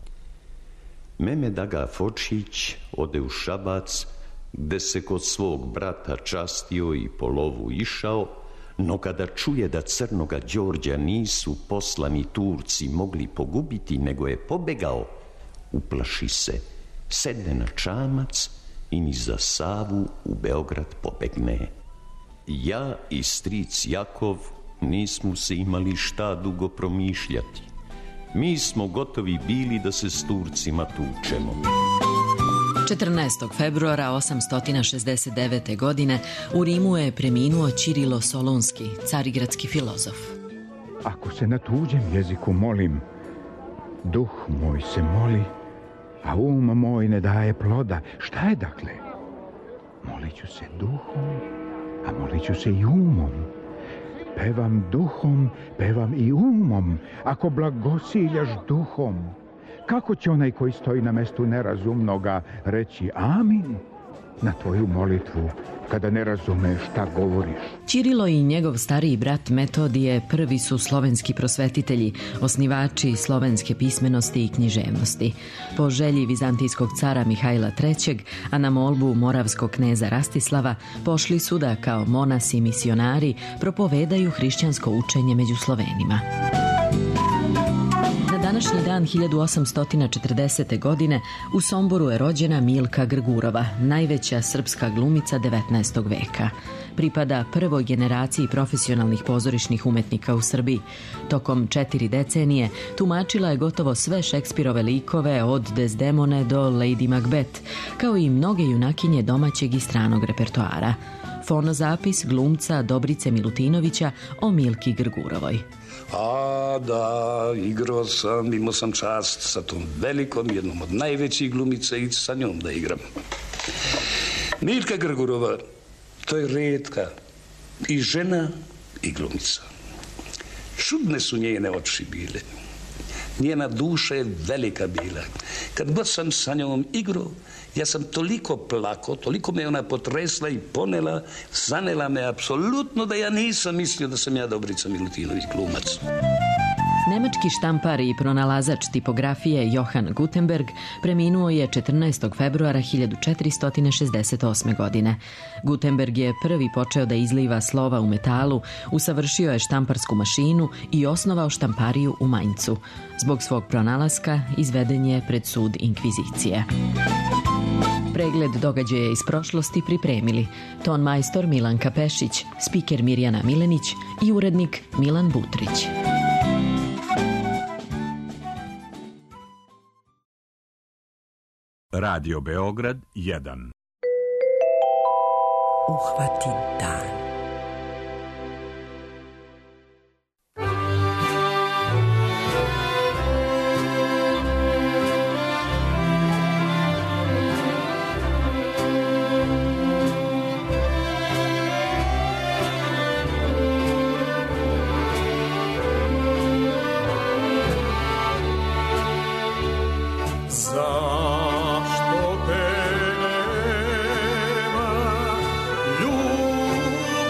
Speaker 6: Meme Daga Fočić ode u Šabac, gde se kod svog brata častio i po lovu išao, no kada čuje da Crnoga Đorđa nisu poslani Turci mogli pogubiti, nego je pobegao, uplaši se, sedne na čamac i ni za Savu u Beograd pobegne. Ja i stric Jakov nismo se imali šta dugo promišljati. Mi smo gotovi bili da se s Turcima tučemo.
Speaker 20: četrnaestog februara osamsto šezdeset devete. godine u Rimu je preminuo Ćirilo Solunski, carigradski filozof.
Speaker 7: Ako se na tuđem jeziku molim, duh moj se moli, a um moj ne daje ploda. Šta je dakle? Molit ću se duhom, a molit ću se i umom. Pevam duhom, pevam i umom, ako blagosiljaš duhom. Kako će onaj koji stoji na mestu nerazumnoga reći amin na tvoju molitvu kada ne razume šta govoriš?
Speaker 20: Ćirilo i njegov stariji brat Metodije prvi su slovenski prosvetitelji, osnivači slovenske pismenosti i književnosti. Po želji vizantijskog cara Mihajla trećeg, a na molbu moravskog kneza Rastislava, pošli su da kao monasi i misionari propovedaju hrišćansko učenje među Slovenima. Na današnji dan hiljadu osamsto četrdesete. godine u Somboru je rođena Milka Grgurova, najveća srpska glumica devetnaestog veka. Pripada prvoj generaciji profesionalnih pozorišnih umetnika u Srbiji. Tokom četiri decenije tumačila je gotovo sve Šekspirove likove od Desdemone do Lady Macbeth, kao i mnoge junakinje domaćeg i stranog repertoara. Fonozapis glumca Dobrice Milutinovića o Milki Grgurovoj.
Speaker 8: A da, igrao sam, imao sam čast sa tom velikom, jednom od najvećih glumica i sa njom da igram. Milka Grgurova, to je retka i žena i glumica. Čudne su njene oči bile. Njena duša je velika bila. Kad god sam sa njom igrao, ja sam toliko plako, toliko me ona potresla i ponela, zanela me apsolutno da ja nisam mislio da sam ja Dobrica Milutinović glumac.
Speaker 20: Nemački štampar i pronalazač tipografije Johann Gutenberg preminuo je četrnaestog februara hiljadu četiristo šezdeset osme. godine. Gutenberg je prvi počeo da izliva slova u metalu, usavršio je štamparsku mašinu i osnovao štampariju u Maincu. Zbog svog pronalaska izveden je pred sud inkvizicije. Pregled događaja iz prošlosti pripremili ton majstor Milanka Pešić, spiker Mirjana Milenić i urednik Milan Butrić.
Speaker 9: Radio Beograd jedan.
Speaker 11: Uhvati dan.
Speaker 26: Zašto te nema, ljubav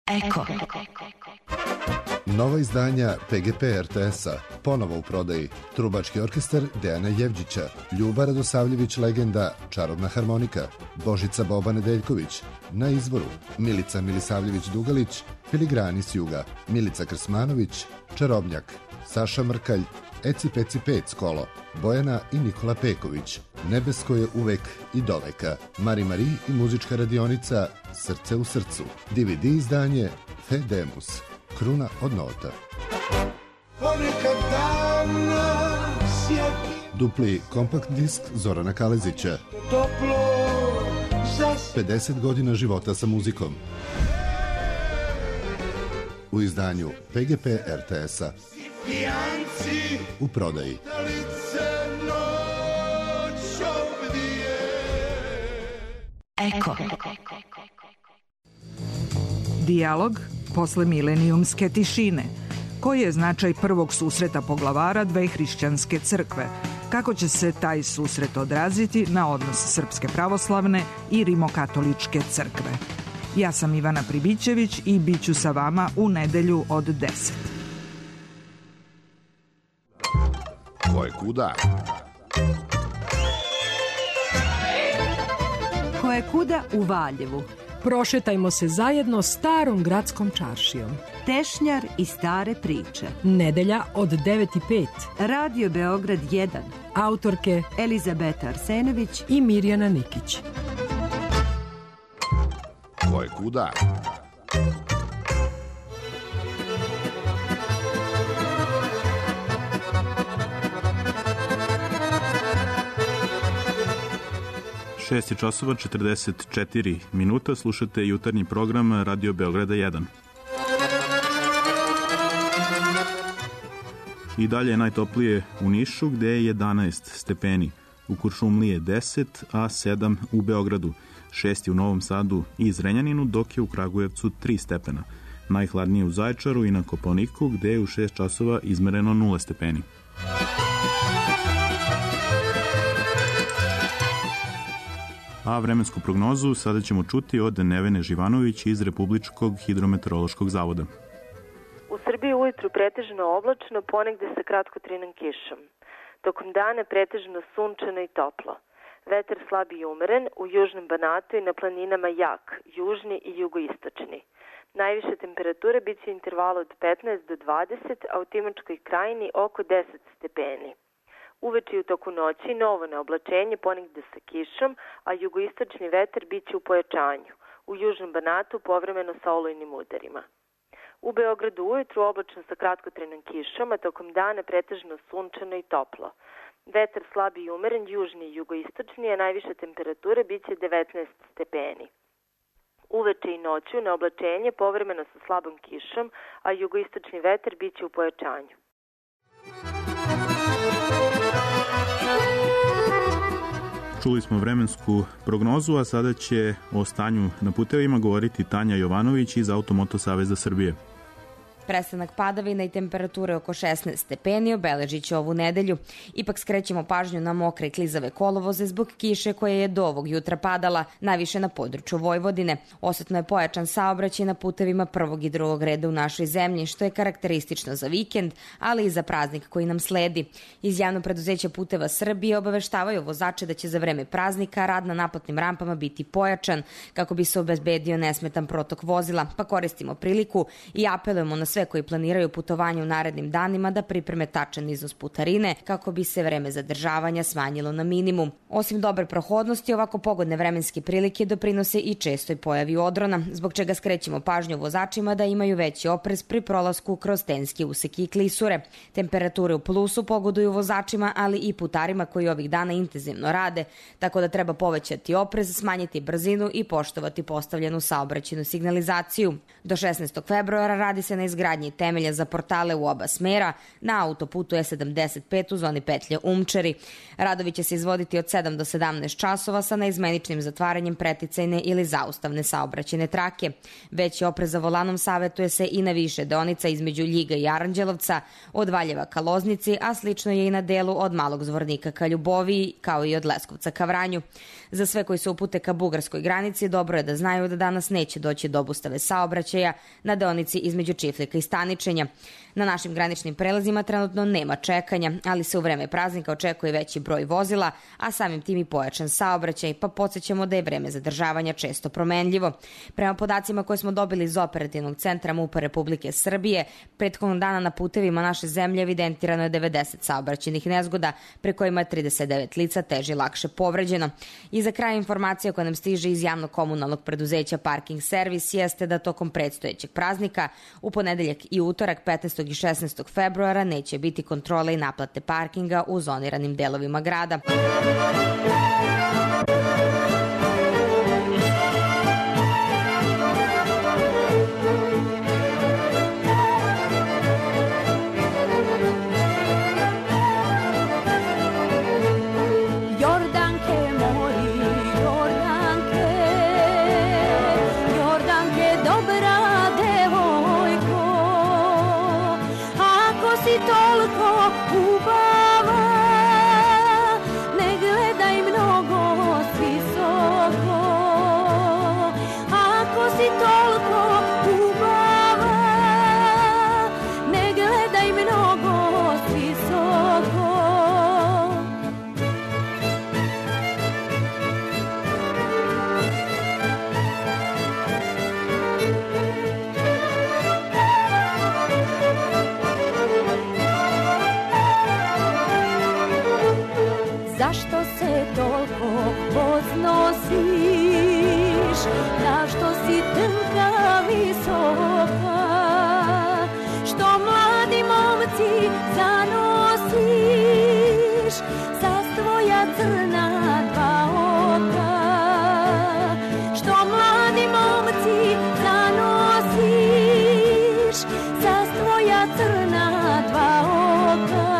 Speaker 20: Eko.
Speaker 10: Nova izdanja P G P R T S-a, ponovo u prodaji. Trubački orkestar Dejana Jevđića, Ljuba Radosavljević legenda, Čarobna harmonika, Božica Boba Nedeljković, na izvoru Milica Milisavljević Dugalić, Filigrani s juga, Milica Krsmanović, Čarobnjak, Saša Mrkalj, Eci Peci Pec kolo, Bojana i Nikola Peković, Nebesko je uvek i doveka, Mari Mari i muzička radionica Srce u srcu, D V D izdanje Fedemus, Kruna od nota. Dupli kompakt disk Zorana Kalezića. pedeset godina života sa muzikom. U izdanju P G P R T S-a. U prodaji.
Speaker 20: Eko.
Speaker 5: Dijalog posle milenijumske tišine. Koji je značaj prvog susreta poglavara dve hrišćanske crkve? Kako će se taj susret odraziti na odnos Srpske pravoslavne i Rimokatoličke crkve? Ja sam Ivana Pribićević i bit ću sa vama u nedelju od deset.
Speaker 10: Ko je kuda?
Speaker 12: Ko je kuda u Valjevu? Prošetajmo se zajedno starom gradskom čaršijom.
Speaker 13: Tešnjar i stare priče.
Speaker 12: Nedelja od devet i pet.
Speaker 13: Radio Beograd jedan.
Speaker 12: Autorke
Speaker 13: Elizabeta Arsenović
Speaker 12: i Mirjana Nikić.
Speaker 10: Ko je kuda?
Speaker 1: šest časova četrdeset četiri minuta, slušate jutarnji program Radio Beograda jedan. I dalje je najtoplije u Nišu gde je jedanaest stepeni, u Kuršumliji deset, a sedam u Beogradu, šest u Novom Sadu i Zrenjaninu, dok je u Kragujevcu tri stepena. Najhladnije u Zaječaru i na Kopaoniku gde je u šest časova izmereno nula stepeni. A vremensku prognozu sada ćemo čuti od Nevene Živanović iz Republičkog hidrometeorološkog zavoda.
Speaker 19: U Srbiji ujutru pretežno oblačno, ponegde sa kratkotrajnom kišom. Tokom dana pretežno sunčano i toplo. Vetar slab i umeren, u južnom Banatu i na planinama jak, južni i jugoistočni. Najviše temperature bit će intervalu od petnaest do dvadeset, a u Timočkoj krajini oko deset stepeni. Uveče i u toku noći novo neoblačenje ponegde sa kišom, a jugoistočni vetar bit će u pojačanju. U južnom Banatu povremeno sa olujnim udarima. U Beogradu ujutru oblačno sa kratkotrajnom kišom, a tokom dana pretežno sunčano i toplo. Vetar slab i umeren, južni i jugoistočni, a najviše temperature bit će devetnaest stepeni. Uveče i noću neoblačenje povremeno sa slabom kišom, a jugoistočni vetar bit će u pojačanju.
Speaker 1: Čuli smo vremensku prognozu, a sada će o stanju na putevima govoriti Tanja Jovanović iz Automoto Saveza Srbije.
Speaker 14: Prestanak padavina i temperature oko šesnaest stepeni obeležit će ovu nedelju. Ipak skrećemo pažnju na mokre i klizave kolovoze zbog kiše koja je do ovog jutra padala, najviše na području Vojvodine. Osetno je pojačan saobraćaj na putevima prvog i drugog reda u našoj zemlji, što je karakteristično za vikend, ali i za praznik koji nam sledi. Iz javnog preduzeća Puteva Srbije obaveštavaju vozače da će za vreme praznika rad na naplatnim rampama biti pojačan, kako bi se obezbedio nesmetan protok vozila, pa koristimo priliku i apelujemo na sve koji planiraju putovanje u narednim danima da pripreme tačan iznos putarine kako bi se vreme zadržavanja smanjilo na minimum. Osim dobre prohodnosti, ovako pogodne vremenske prilike doprinose i čestoj pojavi odrona, zbog čega skrećemo pažnju vozačima da imaju veći oprez pri prolasku kroz tenske useke i klisure. Temperature u plusu pogoduju vozačima, ali i putarima koji ovih dana intenzivno rade, tako da treba povećati oprez, smanjiti brzinu i poštovati postavljenu saobraćajnu signalizaciju. Do šesnaestog februara radi se na izgradnji izgradnji temelja za portale u oba smera na autoputu E sedamdeset pet u zoni petlje Umčeri. Radovi će se izvoditi od sedam do sedamnaest časova sa neizmeničnim zatvaranjem preticajne ili zaustavne saobraćajne trake. Veći oprez za volanom savjetuje se i na više deonica između Ljiga i Aranđelovca, od Valjeva ka Loznici, a slično je i na delu od Malog Zvornika ka Ljuboviji, kao i od Leskovca ka Vranju. Za sve koji se upute ka bugarskoj granici, dobro je da znaju da danas neće doći do obustave saobraćaja na deonici između Čiflika i Staničenja. Na našim graničnim prelazima trenutno nema čekanja, ali se u vreme praznika očekuje veći broj vozila, a samim tim i pojačan saobraćaj, pa podsjećamo da je vreme zadržavanja često promenljivo. Prema podacima koje smo dobili iz Operativnog centra MUP-a Republike Srbije, prethodnog dana na putevima naše zemlje evidentirano je devedeset saobraćajnih nezgoda, pre kojima je trideset devet lica teže i lakše povređeno. I za kraj informacija koja nam stiže iz javno-komunalnog preduzeća Parking Servis jeste da tokom predstojećeg praznika u ponedeljak i utorak petnaestog i šesnaestog februara neće biti kontrole i naplate parkinga u zoniranim delovima grada.
Speaker 4: Zašto se toliko poznosiš, zašto si trnka visoka, što mladi momci zanosiš, za tvoja crna dva oka, što mladi momci zanosiš, za tvoja crna dva oka.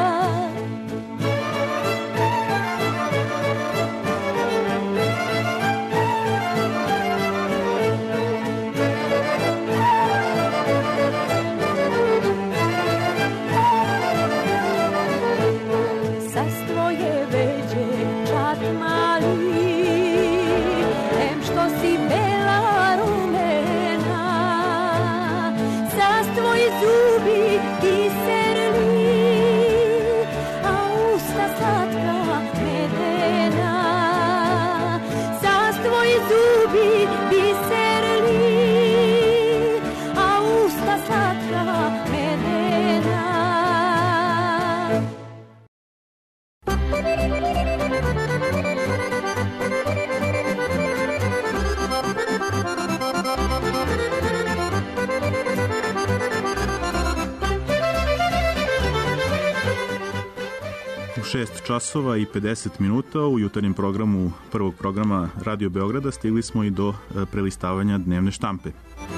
Speaker 1: šest časova i pedeset minuta u jutarnjem programu prvog programa Radio Beograda stigli smo i do prelistavanja dnevne štampe.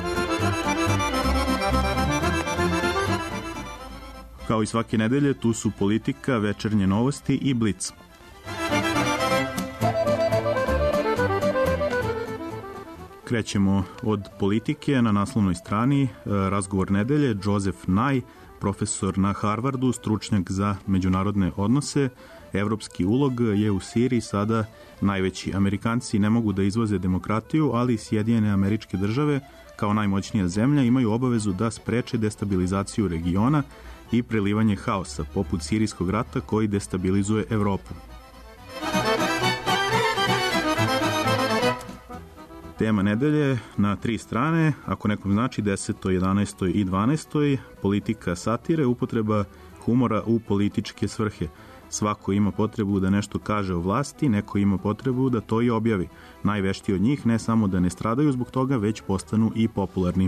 Speaker 1: Kao i svake nedelje, tu su Politika, Večernje novosti i Blic. Krećemo od Politike. Na naslovnoj strani razgovor nedelje Joseph Nye, profesor na Harvardu, stručnjak za međunarodne odnose. Evropski ulog je u Siriji sada najveći. Amerikanci ne mogu da izvoze demokratiju, ali Sjedinjene Američke Države kao najmoćnija zemlja imaju obavezu da spreče destabilizaciju regiona i prelivanje haosa, poput sirijskog rata koji destabilizuje Evropu. Tema nedelje na tri strane, ako nekom znači desetoj, jedanaestoj i dvanaestoj, politika satire, upotreba humora u političke svrhe. Svako ima potrebu da nešto kaže o vlasti, neko ima potrebu da to i objavi. Najveštiji od njih ne samo da ne stradaju zbog toga, već postanu i popularni.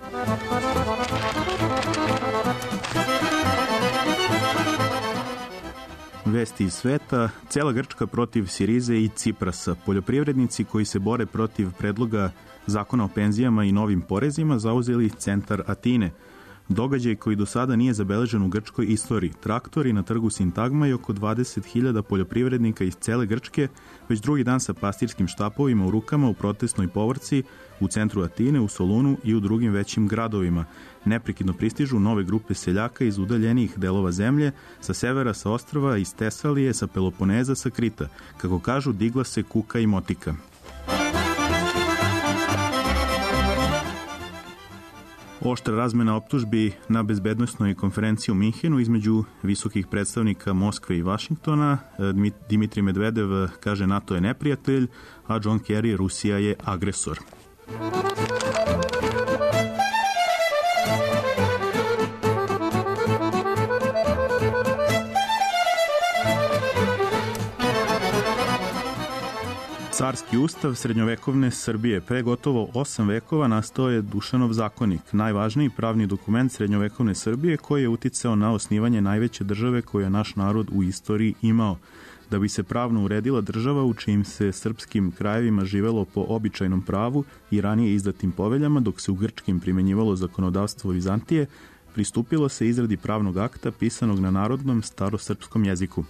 Speaker 1: Vesti iz sveta, cela Grčka protiv Sirize i Ciprasa. Poljoprivrednici koji se bore protiv predloga zakona o penzijama i novim porezima zauzeli centar Atine. Događaj koji do sada nije zabeležen u grčkoj istoriji. Traktori na trgu Sintagma i oko dvadeset hiljada poljoprivrednika iz cele Grčke već drugi dan sa pastirskim štapovima u rukama u protestnoj povorci u centru Atine, u Solunu i u drugim većim gradovima. Neprekidno pristižu nove grupe seljaka iz udaljenijih delova zemlje, sa severa, sa ostrva, iz Tesalije, sa Peloponeza, sa Krita. Kako kažu, digla se kuka i motika. Oštra razmena optužbi na bezbednosnoj konferenciji u Minhenu između visokih predstavnika Moskve i Vašingtona. Dimitrij Medvedev kaže NATO je neprijatelj, a John Kerry Rusija je agresor. Carski ustav srednjovekovne Srbije. Pre gotovo osam vekova nastao je Dušanov zakonik, najvažniji pravni dokument srednjovekovne Srbije koji je uticao na osnivanje najveće države koju je naš narod u istoriji imao. Da bi se pravno uredila država u čijim se srpskim krajevima živelo po običajnom pravu i ranije izdatim poveljama, dok se u grčkim primenjivalo zakonodavstvo Vizantije, pristupilo se izradi pravnog akta pisanog na narodnom starosrpskom jeziku.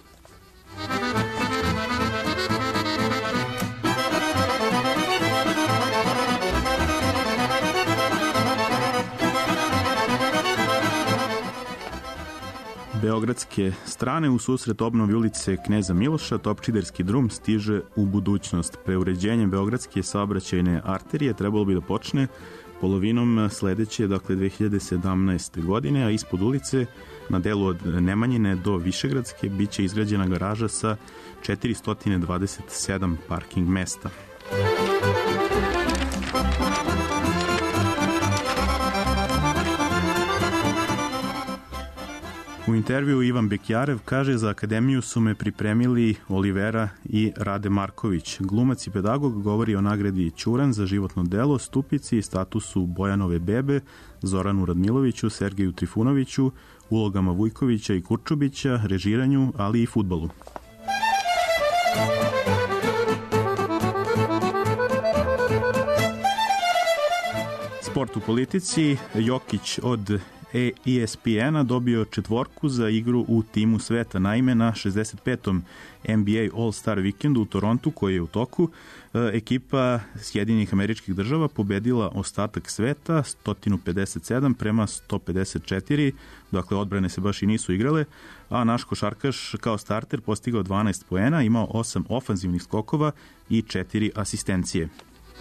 Speaker 1: Beogradske strane u susret obnovi ulice Kneza Miloša, Topčiderski drum stiže u budućnost. Preuređenje Beogradske saobraćajne arterije trebalo bi da počne polovinom sledeće, dakle dve hiljade sedamnaeste. godine, a ispod ulice na delu od Nemanjine do Višegradske biće izgrađena garaža sa četiristo dvadeset sedam parking mesta. U intervju Ivan Bekjarev kaže: za akademiju su me pripremili Olivera i Rade Marković. Glumac i pedagog govori o nagradi Ćuran za životno delo, Stupici i statusu Bojanove bebe, Zoranu Radmiloviću, Sergeju Trifunoviću, ulogama Vujkovića i Kurčubića, režiranju, ali i fudbalu. Sport u politici. Jokić od E S P N-a dobio četvorku za igru u timu sveta. Naime, na šezdeset petom N B A All-Star vikendu u Torontu, koji je u toku, ekipa Sjedinjenih Američkih Država pobedila ostatak sveta sto pedeset sedam prema sto pedeset četiri, dakle odbrane se baš i nisu igrale, a naš košarkaš kao starter postigao dvanaest poena, imao osam ofanzivnih skokova i četiri asistencije.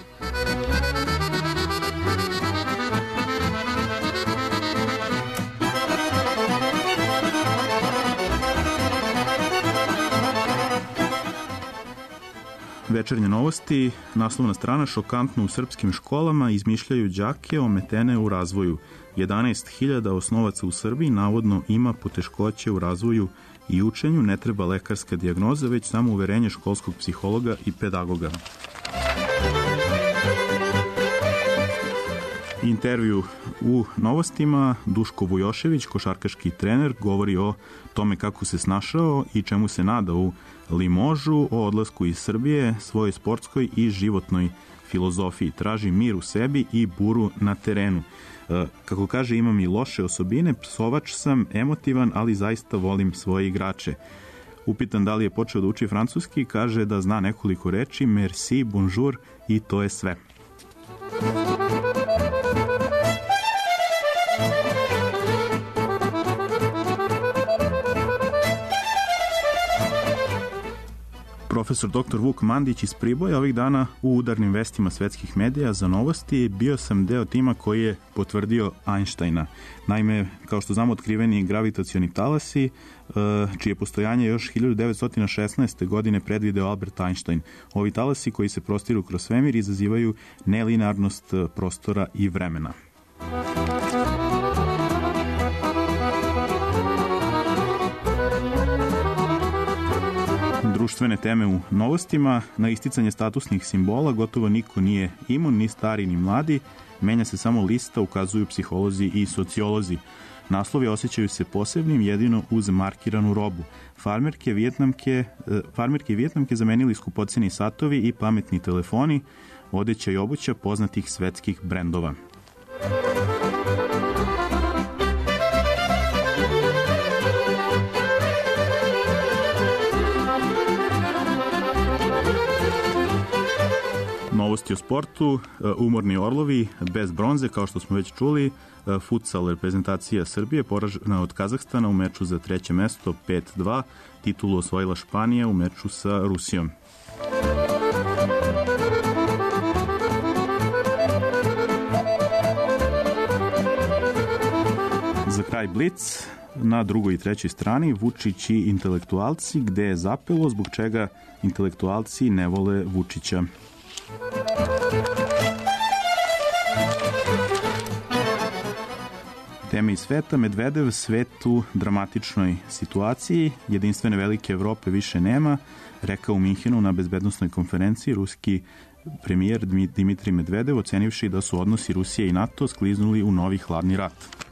Speaker 1: Večernje novosti, naslovna strana: šokantno u srpskim školama izmišljaju đake ometene u razvoju. jedanaest hiljada osnovaca u Srbiji navodno ima poteškoće u razvoju i učenju, ne treba lekarska dijagnoza, već samo uverenje školskog psihologa i pedagoga. Intervju u novostima. Duško Vujošević, košarkaški trener, govori o tome kako se snašao i čemu se nada u Limožu, o odlasku iz Srbije, svojoj sportskoj i životnoj filozofiji. Traži mir u sebi i buru na terenu. Kako kaže, imam i loše osobine, psovač sam, emotivan, ali zaista volim svoje igrače. Upitan da li je počeo da uči francuski, kaže da zna nekoliko reči: merci, bonjour i to je sve. Profesor doktor Vuk Mandić iz Priboja ovih dana u udarnim vestima svetskih medija za novosti: bio sam deo tima koji je potvrdio Einsteina. Naime, kao što znamo, otkriveni gravitacioni talasi, čije postojanje još hiljadu devetsto šesnaeste. godine predvideo Albert Einstein. Ovi talasi koji se prostiru kroz svemir izazivaju nelinearnost prostora i vremena. Društvene teme u novostima. Na isticanje statusnih simbola gotovo niko nije imun, ni stari ni mladi. Menja se samo lista, ukazuju psiholozi i sociolozi. Naslovi osjećaju se posebnim jedino uz markiranu robu. Farmerke Vijetnamke, farmerke Vijetnamke zamenili skupoceni satovi i pametni telefoni, odeća i obuća poznatih svetskih brendova. Novosti o sportu, umorni orlovi bez bronze, kao što smo već čuli, futsal reprezentacija Srbije poražena od Kazahstana u meču za treće mesto pet dva, titulu osvojila Španija u meču sa Rusijom. Za kraj Blic, na drugoj i trećoj strani Vučić i intelektualci, gde je zapelo, zbog čega intelektualci ne vole Vučića. Teme iz sveta, Medvedev, svet u dramatičnoj situaciji, jedinstvene velike Evrope više nema, rekao u Minhenu na bezbednosnoj konferenciji ruski premijer Dimitrij Medvedev, ocenivši da su odnosi Rusije i NATO skliznuli u novi hladni rat.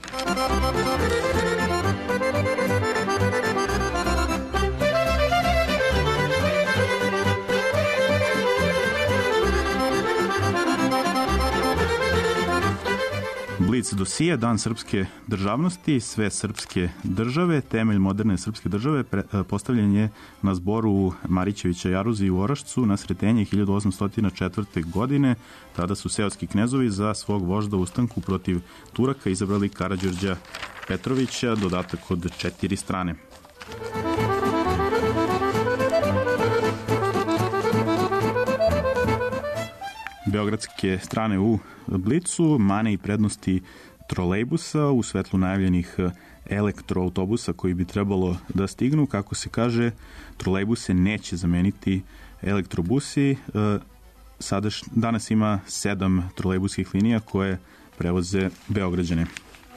Speaker 1: Blic dosije, dan srpske državnosti, sve srpske države, temelj moderne srpske države pre, postavljen je na zboru Marićevića Jaruzi u Orašcu na Sretenje hiljadu osamsto četvrte. godine. Tada su seoski knezovi za svog vožda ustanku protiv Turaka izabrali Karađorđa Petrovića, dodatak od četiri strane. Beogradske strane u Blicu, mane i prednosti trolejbusa u svetlu najavljenih elektroautobusa koji bi trebalo da stignu. Kako se kaže, trolejbuse neće zameniti elektrobusi. Sadaš, danas ima sedam trolejbuskih linija koje prevoze Beograđane.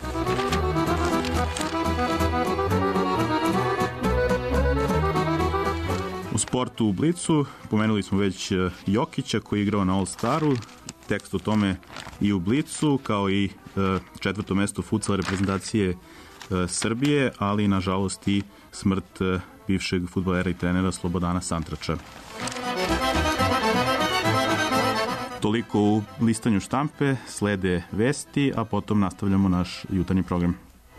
Speaker 1: U sportu u Blicu pomenuli smo već Jokića koji je igrao na All Staru, tekst o tome i u Blicu, kao i četvrto mesto futsal reprezentacije Srbije, ali nažalost i smrt bivšeg fudbalera i trenera Slobodana Santrača. Toliko u listanju štampe, slede vesti, a potom nastavljamo naš jutarnji program.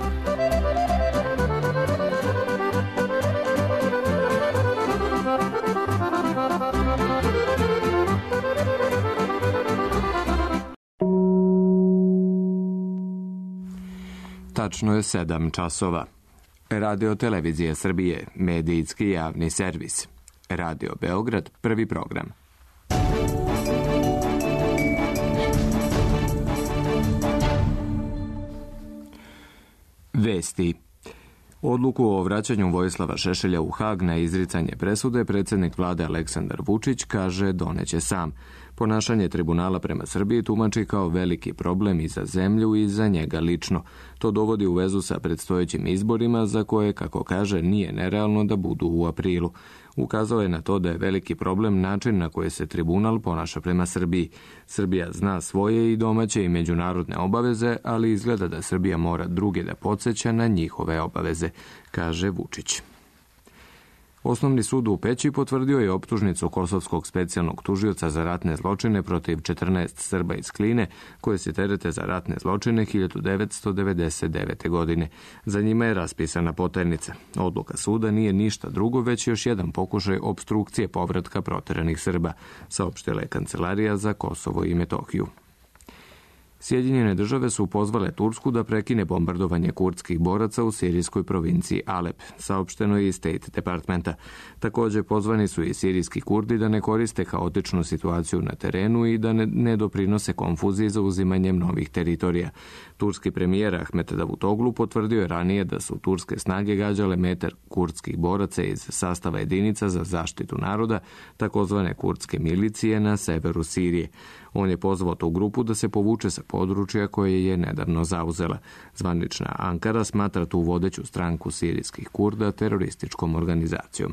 Speaker 15: Tačno je sedam časova. Radio Televizije Srbije, medijski javni servis. Radio Beograd, prvi program. Vesti. Odluku o vraćanju Vojislava Šešelja u Hag na izricanje presude predsjednik vlade Aleksandar Vučić kaže doneće sam. Ponašanje tribunala prema Srbiji tumači kao veliki problem i za zemlju i za njega lično. To dovodi u vezu sa predstojećim izborima za koje, kako kaže, nije nerealno da budu u aprilu. Ukazao je na to da je veliki problem način na koji se tribunal ponaša prema Srbiji. Srbija zna svoje i domaće i međunarodne obaveze, ali izgleda da Srbija mora druge da podsjeća na njihove obaveze, kaže Vučić. Osnovni sud u Peći potvrdio je optužnicu kosovskog specijalnog tužioca za ratne zločine protiv četrnaest Srba iz Kline, koje se terete za ratne zločine hiljadu devetsto devedeset devete. godine. Za njima je raspisana poternica. Odluka suda nije ništa drugo, već još jedan pokušaj opstrukcije povratka proteranih Srba, saopštila je Kancelarija za Kosovo i Metohiju. Sjedinjene države su pozvale Tursku da prekine bombardovanje kurdskih boraca u sirijskoj provinciji Alep, saopšteno je iz State Departmenta. Također pozvani su i sirijski Kurdi da ne koriste haotičnu situaciju na terenu i da ne, ne doprinose konfuziji za uzimanjem novih teritorija. Turski premijer Ahmet Davutoglu potvrdio je ranije da su turske snage gađale metar kurdskih boraca iz sastava jedinica za zaštitu naroda, takozvane kurdske milicije na severu Sirije. On je pozvao tu grupu da se povuče sa područja koje je nedavno zauzela. Zvanična Ankara smatra tu vodeću stranku sirijskih Kurda terorističkom organizacijom.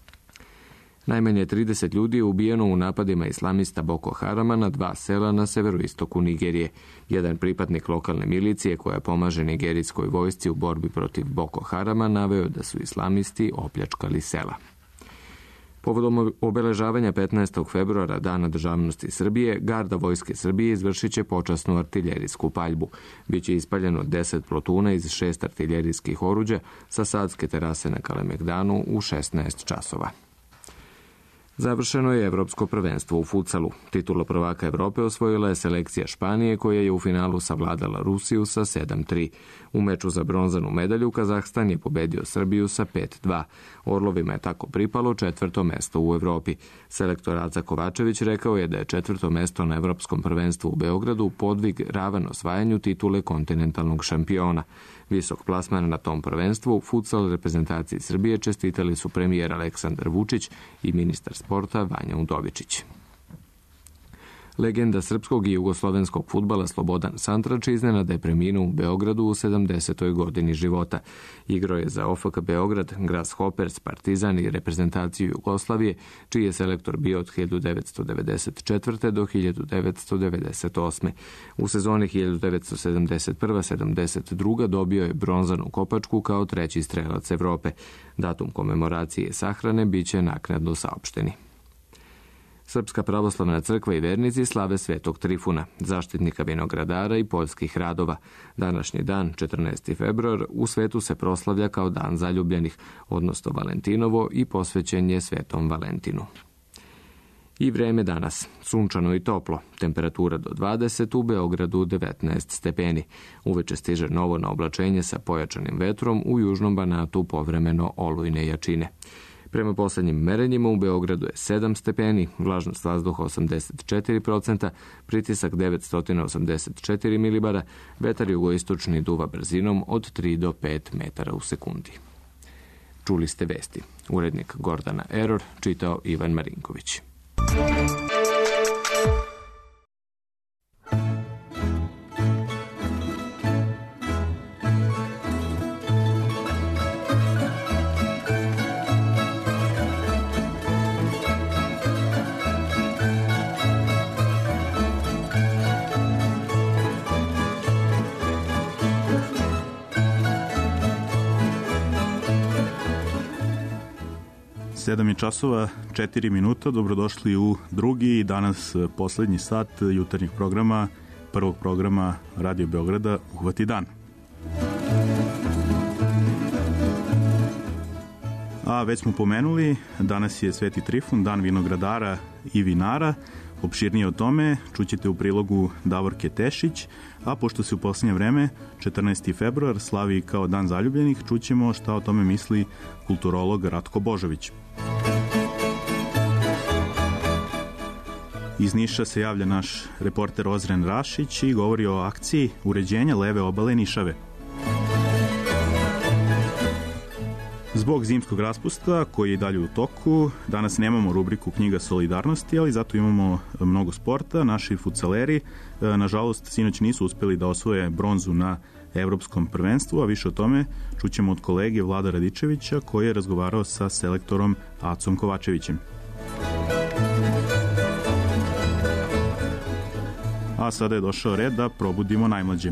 Speaker 15: Najmanje trideset ljudi je ubijeno u napadima islamista Boko Harama na dva sela na severoistoku Nigerije. Jedan pripadnik lokalne milicije koja pomaže nigerijskoj vojsci u borbi protiv Boko Harama naveo da su islamisti opljačkali sela. Povodom obeležavanja petnaestog februara Dana državnosti Srbije, Garda Vojske Srbije izvršit će počasnu artiljerijsku paljbu. Biće ispaljeno deset plotuna iz šest artiljerijskih oruđa sa Sadske terase na Kalemegdanu u šesnaest časova. Završeno je Evropsko prvenstvo u futsalu. Titulu prvaka Evrope osvojila je selekcija Španije koja je u finalu savladala Rusiju sa sedam tri. U meču za bronzanu medalju Kazahstan je pobedio Srbiju sa pet dva. Orlovima je tako pripalo četvrto mesto u Evropi. Selektor Aca Kovačević rekao je da je četvrto mesto na Evropskom prvenstvu u Beogradu podvig ravan osvajanju titule kontinentalnog šampiona. Visok plasman na tom prvenstvu u futsal reprezentaciji Srbije čestitali su premijer Aleksandar Vučić i ministar sporta Vanja Udovičić. Legenda srpskog i jugoslovenskog fudbala Slobodan Santrač iznenada je preminuo u Beogradu u sedamdesetoj godini života. Igrao je za O F K Beograd, Grasshoppers, Partizan i reprezentaciju Jugoslavije, čiji je selektor bio od hiljadu devetsto devedeset četvrte. do hiljadu devetsto devedeset osme. U sezoni hiljadu devetsto sedamdeset prve sedamdeset druge. dobio je bronzanu kopačku kao treći strelac Evrope. Datum komemoracije i sahrane biće naknadno saopšteni. Srpska pravoslavna crkva i vernici slave Svetog Trifuna, zaštitnika vinogradara i poljskih radova. Današnji dan, četrnaesti februar, u svetu se proslavlja kao dan zaljubljenih, odnosno Valentinovo, i posvećen je Svetom Valentinu. I vreme danas, sunčano i toplo, temperatura do dvadeset, u Beogradu devetnaest stepeni. Uveče stiže novo na oblačenje sa pojačanim vetrom, u južnom Banatu povremeno olujne jačine. Prema poslednjim merenjima u Beogradu je sedam stepeni, vlažnost vazduha osamdeset četiri procenta, pritisak devetsto osamdeset četiri milibara, vetar jugoistočni duva brzinom od tri do pet metara u sekundi. Čuli ste vesti. Urednik Gordana Eror, čitao Ivan Marinković.
Speaker 1: sedam je časova, četiri minuta. Dobrodošli u drugi i danas poslednji sat jutarnjeg programa, prvog programa Radio Beograda Uhvati dan. A već smo pomenuli, danas je Sveti Trifun, dan vinogradara i vinara. Opširnije o tome čućete u prilogu Davorke Tešić, a pošto se u poslednje vreme, četrnaesti februar, slavi kao dan zaljubljenih, čućemo šta o tome misli kulturolog Ratko Božović. Iz Niša se javlja naš reporter Ozren Rašić i govori o akciji uređenja leve obale Nišave. Zbog zimskog raspusta, koji je dalje u toku, danas nemamo rubriku Knjiga solidarnosti, ali zato imamo mnogo sporta. Naši futsaleri, nažalost, sinoć nisu uspeli da osvoje bronzu na Evropskom prvenstvu, a više o tome čućemo od kolege Vlada Radičevića, koji je razgovarao sa selektorom Acom Kovačevićem. A sada je došao red da probudimo najmlađe.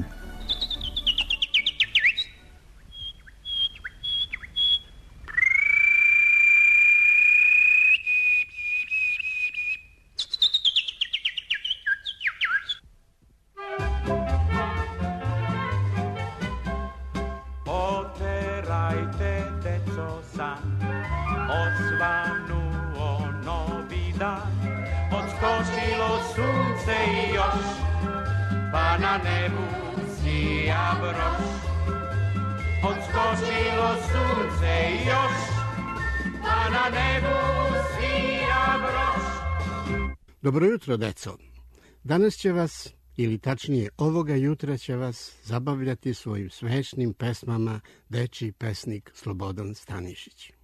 Speaker 16: Dobro jutro, deco. Danas će vas, ili tačnije ovoga jutra će vas zabavljati svojim smešnim pesmama dečiji pesnik Slobodan Stanišić.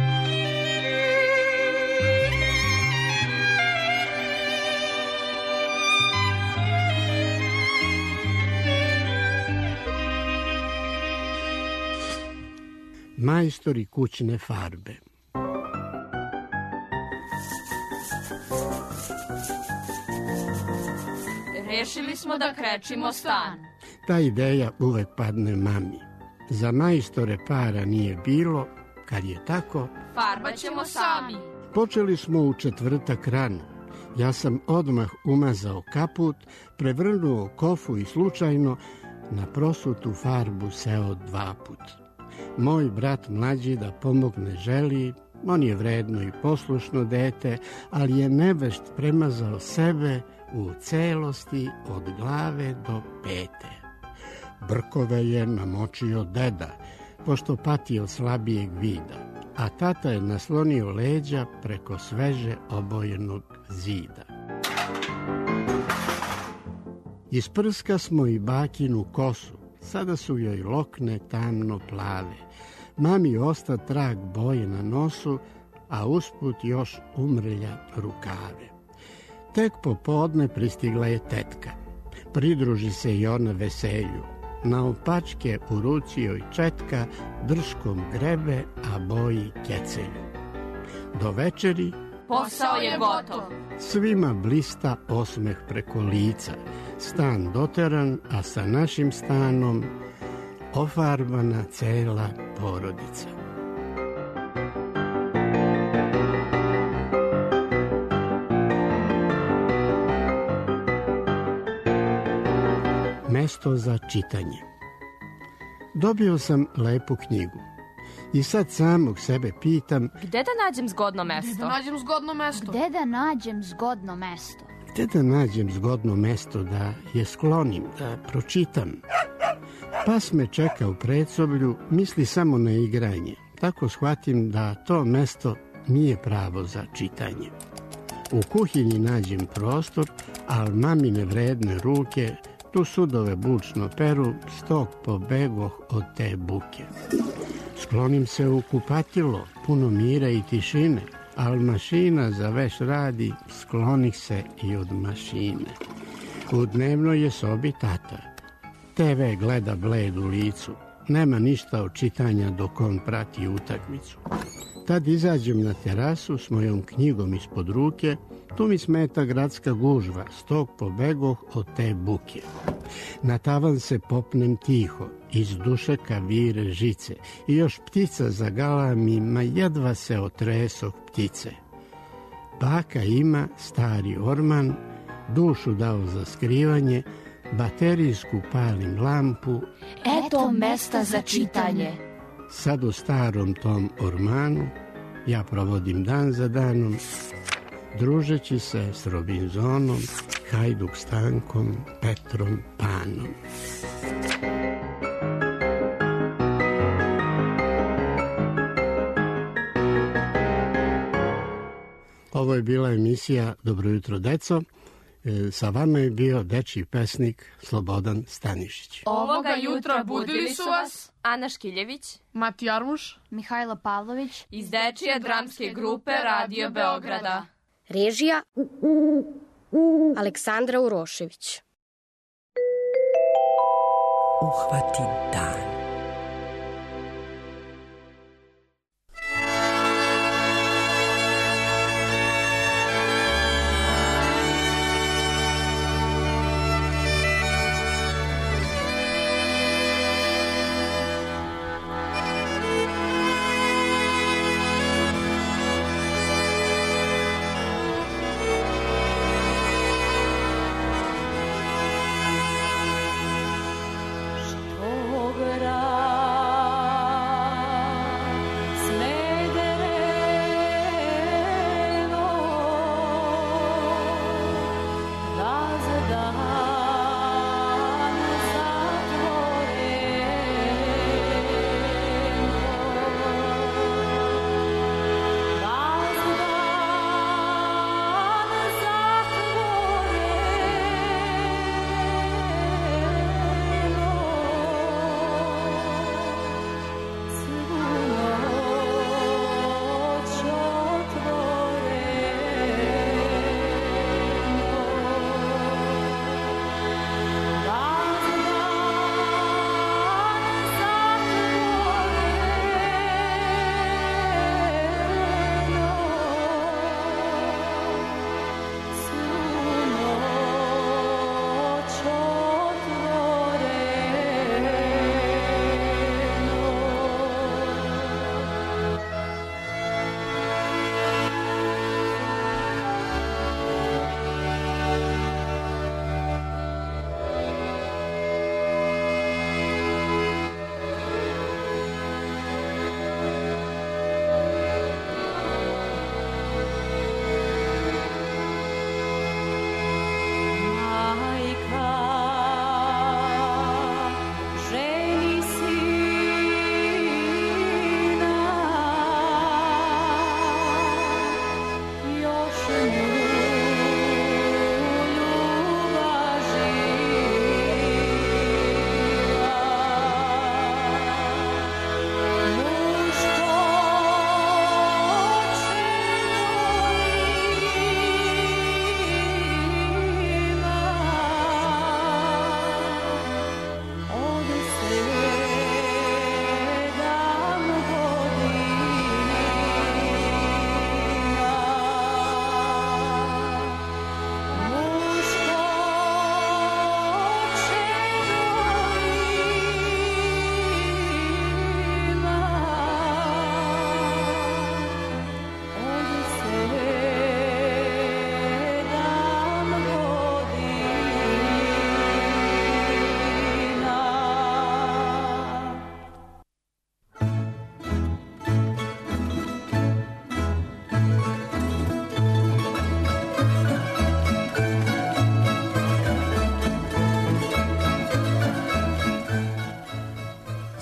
Speaker 16: Majstori kućne farbe.
Speaker 17: Rešili smo da krečimo stan.
Speaker 16: Ta ideja uvek padne mami. Za majstore para nije bilo, kad je tako...
Speaker 17: Farba ćemo sami.
Speaker 16: Počeli smo u četvrtak rano. Ja sam odmah umazao kaput, prevrnuo kofu i slučajno na prosutu farbu seo dva put. Moj brat mlađi da pomogne želi, On je vredno i poslušno dete, ali je nevešt premazao sebe u celosti od glave do pete. Brkove je namočio deda, pošto pati od slabijeg vida, a tata je naslonio leđa preko sveže obojenog zida. Isprska smo i bakinu kosu, sada su joj lokne tamno plave. Mami osta trag boje na nosu, a usput još umrlja rukave. Tek popodne pristigla je tetka. Pridruži se i ona veselju. Naopačke u ruci joj četka drškom grebe, a boji kecelju. Do večeri
Speaker 17: posao je gotov.
Speaker 16: Svima blista osmeh preko lica. Stan doteran, a sa našim stanom ofarbana cela porodica. Mesto za čitanje. Dobio sam lepu knjigu i sad samog sebe pitam:
Speaker 17: Gde da nađem zgodno mesto?
Speaker 2: Gde da nađem zgodno mesto?
Speaker 3: Gde da nađem zgodno mesto?
Speaker 16: Gde da nađem zgodno mesto da je sklonim, da pročitam? Pas me čeka u predsoblju, misli samo na igranje. Tako shvatim da to mesto nije pravo za čitanje. U kuhinji nađem prostor, al mamine vredne ruke tu sudove bučno peru, stok pobegoh od te buke. Sklonim se u kupatilo, puno mira i tišine, al mašina za veš radi, sklonih se i od mašine. U dnevnoj je sobi tata. te ve gleda bled u licu. Nema ništa od čitanja dok on prati utakmicu. Tad izađem na terasu s mojom knjigom ispod ruke. Tu mi smeta gradska gužva, s tog pobegoh od te buke. Na tavan se popnem tiho, iz dušeka vire žice, i još ptica zagalami, ma jedva se otresoh ptice. Baka ima stari orman, dušu dao za skrivanje, baterijsku palim lampu.
Speaker 17: Eto mesta za čitanje.
Speaker 16: Sad u starom tom ormanu ja provodim dan za danom, družeći se s Robinzonom, Hajduk Stankom, Petrom Panom. Ovo je bila emisija Dobro jutro, deco. Sa vama je bio dečiji pesnik Slobodan Stanišić.
Speaker 17: Ovoga jutra budili su vas Ana Škiljević,
Speaker 2: Mati Armuš,
Speaker 3: Mihajlo Pavlović
Speaker 17: iz dečije dramske grupe Radio Beograda.
Speaker 18: Režija Aleksandra Urošević.
Speaker 11: Uhvati dan.
Speaker 4: Grada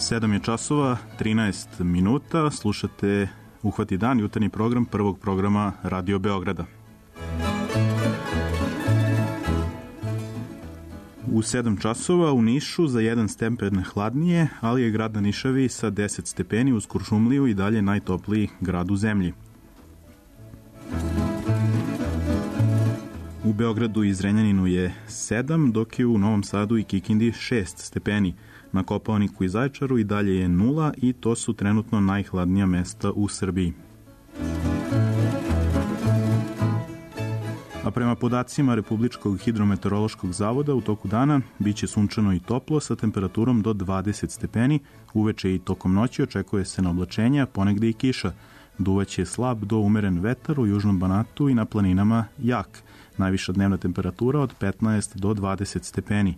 Speaker 1: sedam je časova, trinaest minuta, slušate Uhvati dan, jutarnji program prvog programa Radio Beograda. U sedam časova u Nišu za jedan stepen hladnije, ali je grad na Nišavi sa deset stepeni uz Kuršumliju i dalje najtopliji grad u zemlji. U Beogradu i Zrenjaninu je sedam, dok je u Novom Sadu i Kikindi šest stepeni. Na Kopaoniku i Zaječaru i dalje je nula i to su trenutno najhladnija mesta u Srbiji. A prema podacima Republičkog hidrometeorološkog zavoda u toku dana biće sunčano i toplo sa temperaturom do dvadeset stepeni. Uveče i tokom noći očekuje se na oblačenja, ponegde i kiša. Duvaće slab do umeren vetar u južnom Banatu i na planinama jak. Najviša dnevna temperatura od petnaest do dvadeset stepeni.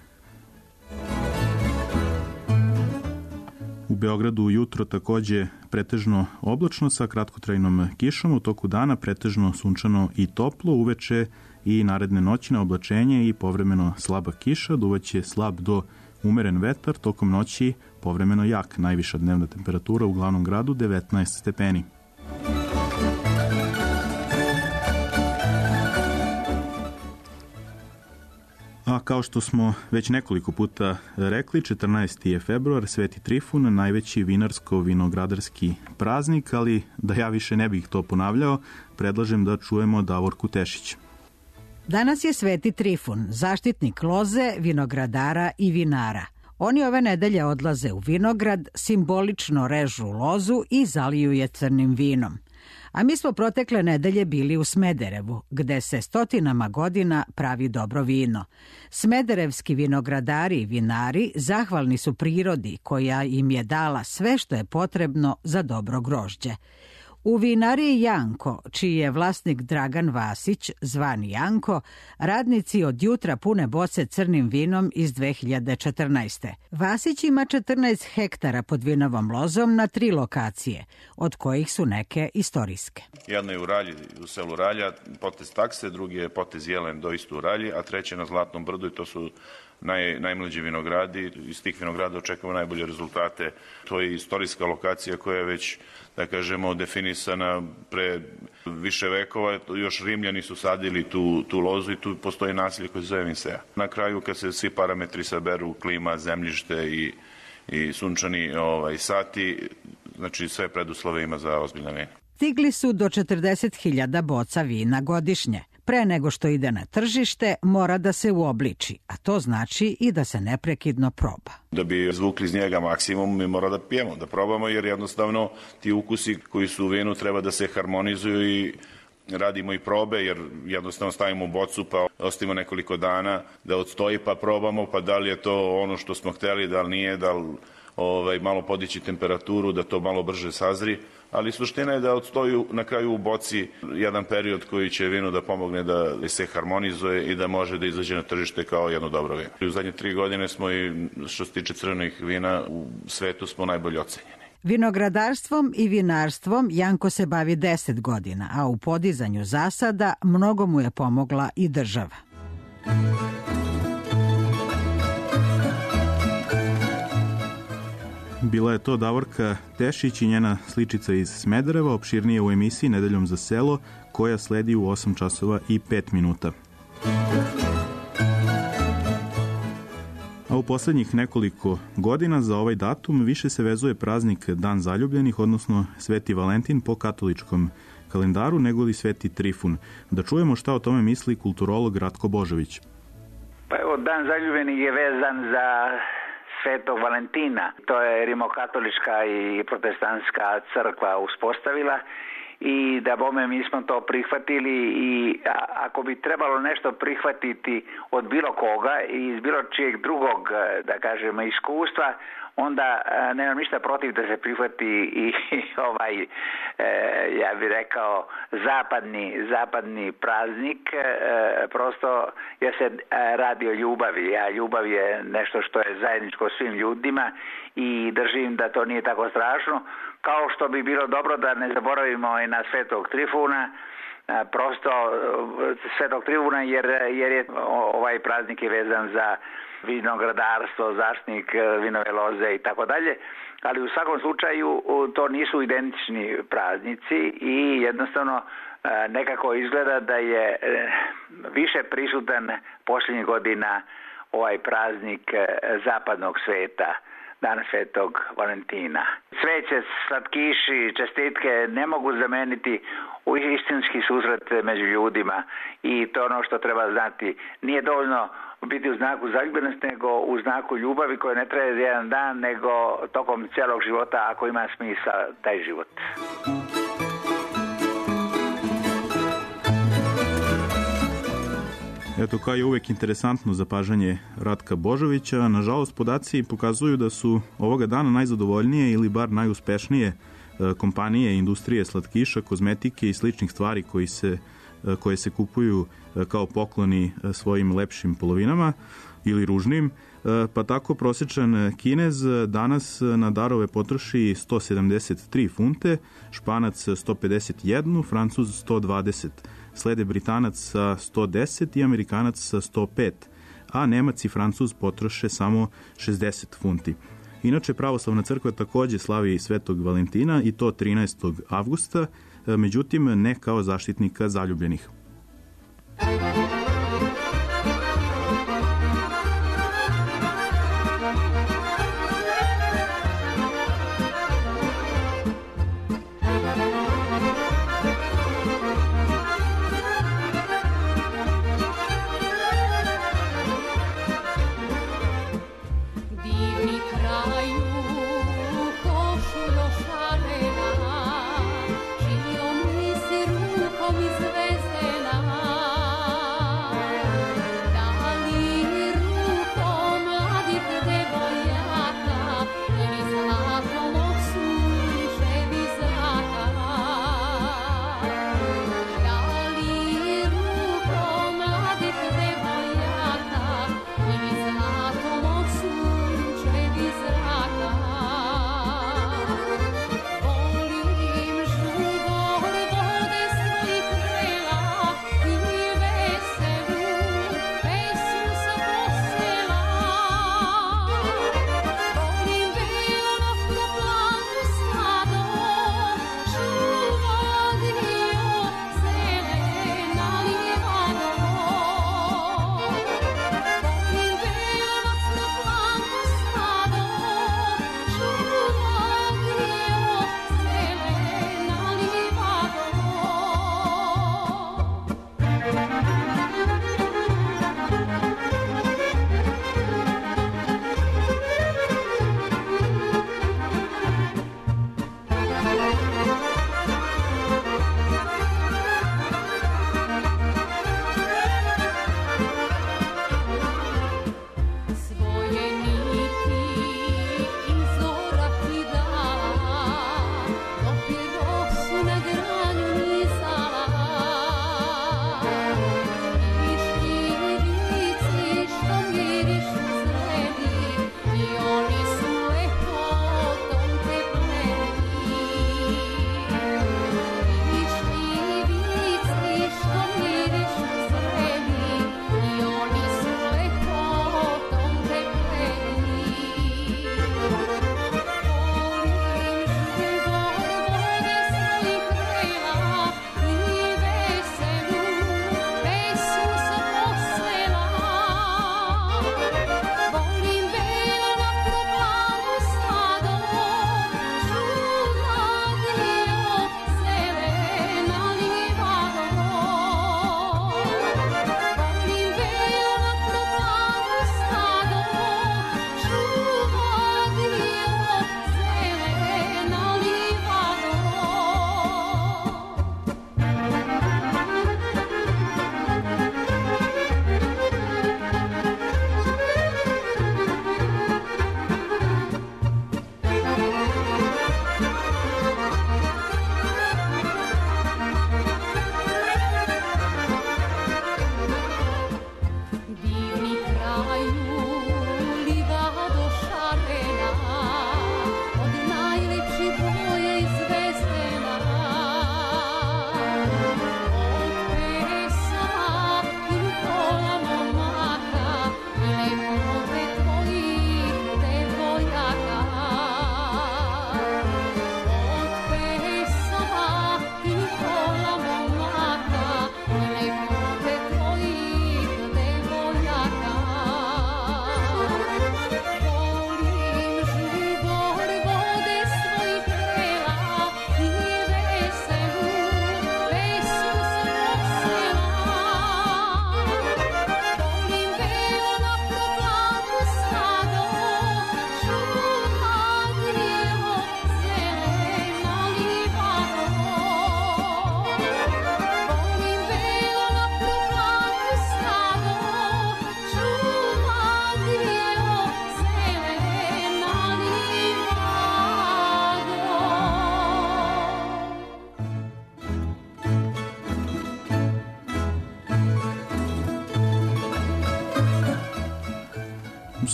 Speaker 1: U Beogradu ujutro takođe pretežno oblačno sa kratkotrajnom kišom, u toku dana pretežno sunčano i toplo, uveče i naredne noći na oblačenje i povremeno slaba kiša, duvaće slab do umeren vetar, tokom noći povremeno jak. Najviša dnevna temperatura u glavnom gradu devetnaest stepeni. A kao što smo već nekoliko puta rekli, četrnaesti je februar, Sveti Trifun, najveći vinarsko-vinogradarski praznik, ali da ja više ne bih to ponavljao, predlažem da čujemo Davorku Tešić.
Speaker 21: Danas je Sveti Trifun, zaštitnik loze, vinogradara i vinara. Oni ove nedelje odlaze u vinograd, simbolično režu lozu i zaliju je crnim vinom. A mi smo protekle nedelje bili u Smederevu, gde se stotinama godina pravi dobro vino. Smederevski vinogradari i vinari zahvalni su prirodi koja im je dala sve što je potrebno za dobro grožđe. U vinariji Janko, čiji je vlasnik Dragan Vasić, zvani Janko, radnici od jutra pune boce crnim vinom iz dve hiljade četrnaeste. Vasić ima četrnaest hektara pod vinovom lozom na tri lokacije, od kojih su neke istorijske.
Speaker 22: Jedna je u Ralji, u selu Ralja, potez Takse, drugi je potez Jelen do isto u Ralji, a treće na Zlatnom brdu i to su Naj, najmlađi vinogradi. Iz tih vinograda očekujemo najbolje rezultate. To je istorijska lokacija koja je već, da kažemo, definisana pre više vekova. Još Rimljani su sadili tu, tu lozu i tu postoji naselje koje se zove Vinsea. Na kraju, kad se svi parametri saberu, klima, zemljište i, i sunčani ovaj, sati, znači sve preduslove ima za ozbiljna vina.
Speaker 21: Stigli su do četrdeset hiljada boca vina godišnje. Pre nego što ide na tržište, mora da se uobliči, a to znači i da se neprekidno proba.
Speaker 22: Da bi zvukli iz njega maksimum, mi mora da pijemo, da probamo, jer jednostavno ti ukusi koji su u vinu treba da se harmonizuju i radimo i probe, jer jednostavno stavimo u bocu pa ostavimo nekoliko dana da odstoji pa probamo, pa da li je to ono što smo hteli, da li nije, da li ovaj, malo podići temperaturu, da to malo brže sazri. Ali suština je da odstoju na kraju u boci jedan period koji će vinu da pomogne da se harmonizuje i da može da izađe na tržište kao jedno dobro vino. U zadnje tri godine smo i što se tiče crvenih vina u svetu smo najbolje ocenjeni.
Speaker 21: Vinogradarstvom i vinarstvom Janko se bavi deset godina, a u podizanju zasada mnogo mu je pomogla i država.
Speaker 1: Bila je to Davorka Tešić i njena sličica iz Smedereva, opširnije u emisiji Nedeljom za selo, koja sledi u osam časova i pet minuta. A u poslednjih nekoliko godina za ovaj datum više se vezuje praznik Dan zaljubljenih, odnosno Sveti Valentin po katoličkom kalendaru, nego li Sveti Trifun. Da čujemo šta o tome misli kulturolog Ratko Božović.
Speaker 23: Pa evo, Dan zaljubljenih je vezan za Svetog Valentina. To je rimokatolička i protestantska crkva uspostavila i da bome mi smo to prihvatili i ako bi trebalo nešto prihvatiti od bilo koga i iz bilo čijeg drugog, da kažemo, iskustva, onda nemam ništa protiv da se prihvati i, i ovaj, e, ja bih rekao, zapadni, zapadni praznik. E, prosto ja se radi o ljubavi, a ljubav je nešto što je zajedničko svim ljudima i držim da to nije tako strašno. Kao što bi bilo dobro da ne zaboravimo i na Svetog Trifuna, prosto Svetog Tribuna jer, jer je ovaj praznik je vezan za vinogradarstvo, zaštitnik vinove loze i tako dalje, ali u svakom slučaju to nisu identični praznici i jednostavno nekako izgleda da je više prisutan posljednjih godina ovaj praznik zapadnog sveta, Dan Svetog Valentina. Cveće, slatkiši, čestitke ne mogu zameniti u istinski susret među ljudima i to ono što treba znati. Nije dovoljno biti u znaku zaljubljenosti, nego u znaku ljubavi koja ne traje za jedan dan, nego tokom cijelog života ako ima smisla taj život.
Speaker 1: Eto, kao je uvek interesantno zapažanje Ratka Božovića, nažalost podaci pokazuju da su ovoga dana najzadovoljnije ili bar najuspešnije kompanije industrije slatkiša, kozmetike i sličnih stvari koji se, koje se kupuju kao pokloni svojim lepšim polovinama ili ružnim, pa tako prosječan Kinez danas na darove potroši sto sedamdeset tri funte, Španac sto pedeset jedan, Francuz sto dvadeset, slede Britanac sa sto deset i Amerikanac sa sto pet, a Nemac i Francuz potroše samo šezdeset funti. Inače, Pravoslavna crkva takođe slavi Svetog Valentina i to trinaestog avgusta, međutim ne kao zaštitnika zaljubljenih.
Speaker 4: Živio mi si rukom iz veze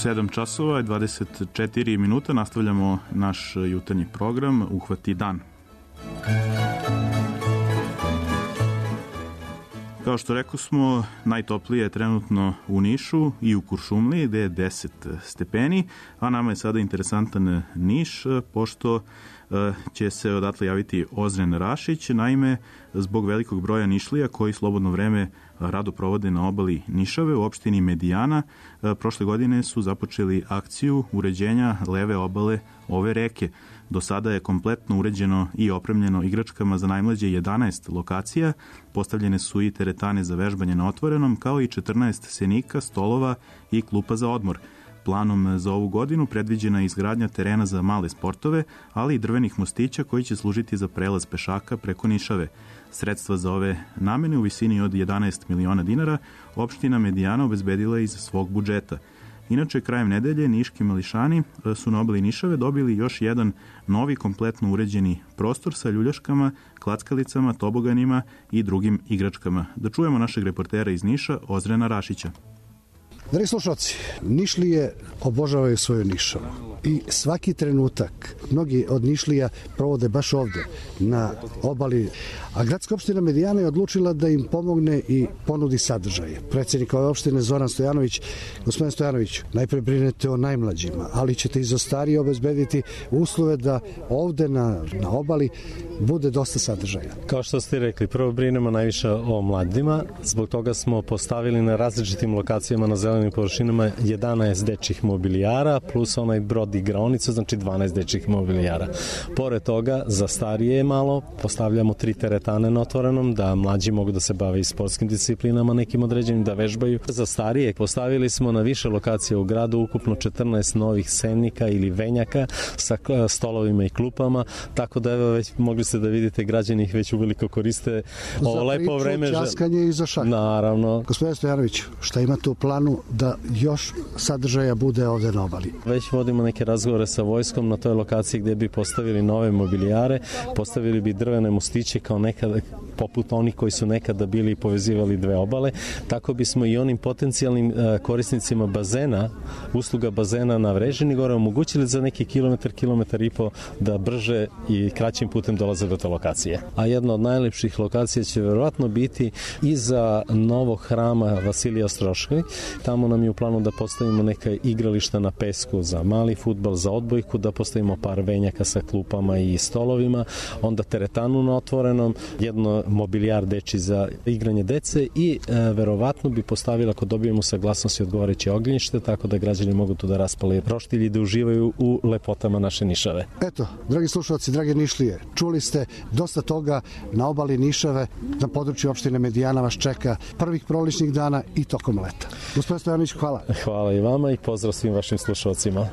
Speaker 1: sedam časova i dvadeset četiri minuta nastavljamo naš jutarnji program Uhvati dan. Kao što rekao smo, najtoplije je trenutno u Nišu i u Kuršumliji, gde je deset stepeni, a nama je sada interesantan Niš, pošto će se odatle javiti Ozren Rašić. Naime, zbog velikog broja Nišlija koji slobodno vreme rado provode na obali Nišave u opštini Medijana, prošle godine su započeli akciju uređenja leve obale ove reke. Do sada je kompletno uređeno i opremljeno igračkama za najmlađe jedanaest lokacija, postavljene su i teretane za vežbanje na otvorenom, kao i četrnaest senika, stolova i klupa za odmor. Planom za ovu godinu predviđena je izgradnja terena za male sportove, ali i drvenih mostića koji će služiti za prelaz pešaka preko Nišave. Sredstva za ove namene u visini od jedanaest miliona dinara opština Medijana obezbedila iz svog budžeta. Inače, krajem nedelje niški mališani su na obali Nišave dobili još jedan novi kompletno uređeni prostor sa ljuljaškama, klackalicama, toboganima i drugim igračkama. Da čujemo našeg reportera iz Niša, Ozrena Rašića.
Speaker 6: Dragi slušalci, Nišlije obožavaju svoju Nišavu i svaki trenutak mnogi od Nišlija provode baš ovde, na obali. A gradska opština Medijana je odlučila da im pomogne i ponudi sadržaje. Predsjednik ove opštine Zoran Stojanović, gospodin Stojanović, najpre brinete o najmlađima, ali ćete i za starije obezbediti uslove da ovde na, na obali bude dosta sadržaja.
Speaker 7: Kao što ste rekli, prvo brinemo najviše o mladima, zbog toga smo postavili na različitim lokacijama na zelenim površinama jedanaest dečjih mobilijara plus onaj brod igraonicu, znači dvanaest dečjih mobilijara. Pored toga, za starije malo postavljamo tri teretane na otvorenom, da mlađi mogu da se bave i sportskim disciplinama nekim određenim, da vežbaju. Za starije postavili smo na više lokacije u gradu ukupno četrnaest novih senika ili venjaka sa stolovima i klupama, tako da evo već mogli ste da vidite, građani ih već uveliko koriste ovo lepo vreme.
Speaker 6: Za priču, ćaskanje i za šah.
Speaker 7: Naravno.
Speaker 6: Gospodin Stojanović, šta imate u planu da još sadržaja bude ovde na obali?
Speaker 7: Već vodimo neke razgovore sa vojskom na toj lokaciji gde bi postavili nove mobilijare, postavili bi drvene mostiće kao nekada, poput onih koji su nekada bili i povezivali dve obale, tako bismo i onim potencijalnim korisnicima bazena, usluga bazena na Vrežini gore omogućili za neki kilometar, kilometar i po da brže i kraćim putem dolaze do te lokacije. A jedna od najlepših lokacija će verovatno biti iza novog hrama Vasilija Ostroškoj. Tamo nam je u planu da postavimo neka igrališta na pesku za mali fudbal, za odbojku, da postavimo par venjaka sa klupama i stolovima, onda teretanu na otvorenom, jedno mobilijar deči za igranje dece i e, verovatno bi postavila, ako dobijemo saglasnost, i odgovarajuće ognjište, tako da građani mogu tu da raspale roštilj i da uživaju u lepotama naše Nišave.
Speaker 6: Eto, dragi slušalci, drage Nišlije, čuli ste dosta toga na obali Nišave, na području opštine Medijana vas čeka prvih proličnih dana i tokom leta. Gospodin Stojanović, hvala.
Speaker 7: Hvala i vama i pozdrav svim vašim slušalcima.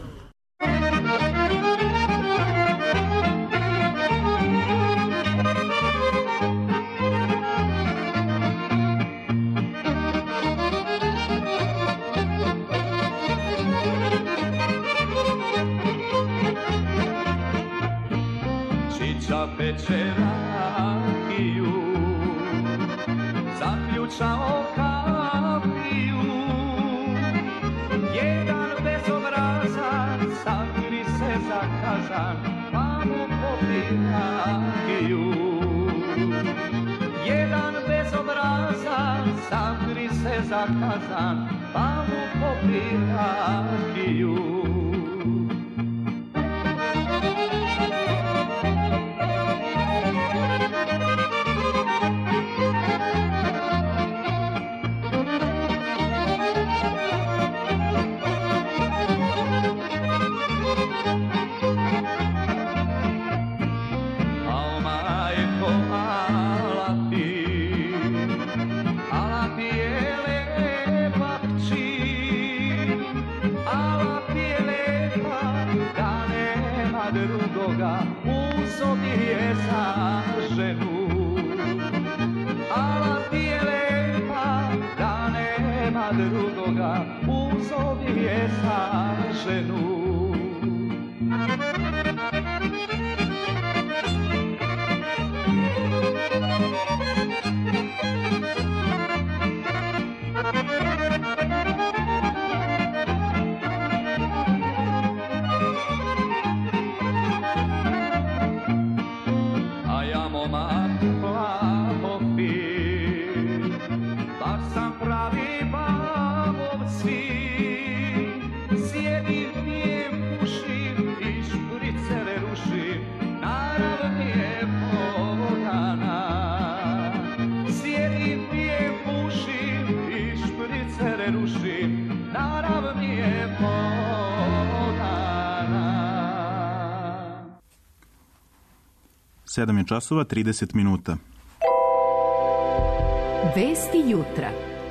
Speaker 8: Čiča peče rakiju, zaključao kapiju, jedan bezobrazan sakrili se za kazan, pa mu popri rakiju. Jedan bezobrazan sakrili se za kazan, pa mu popri rakiju. Drugoga uzovi je za ženu.
Speaker 1: sedam je časova trideset minuta.
Speaker 12: Vesti jutra.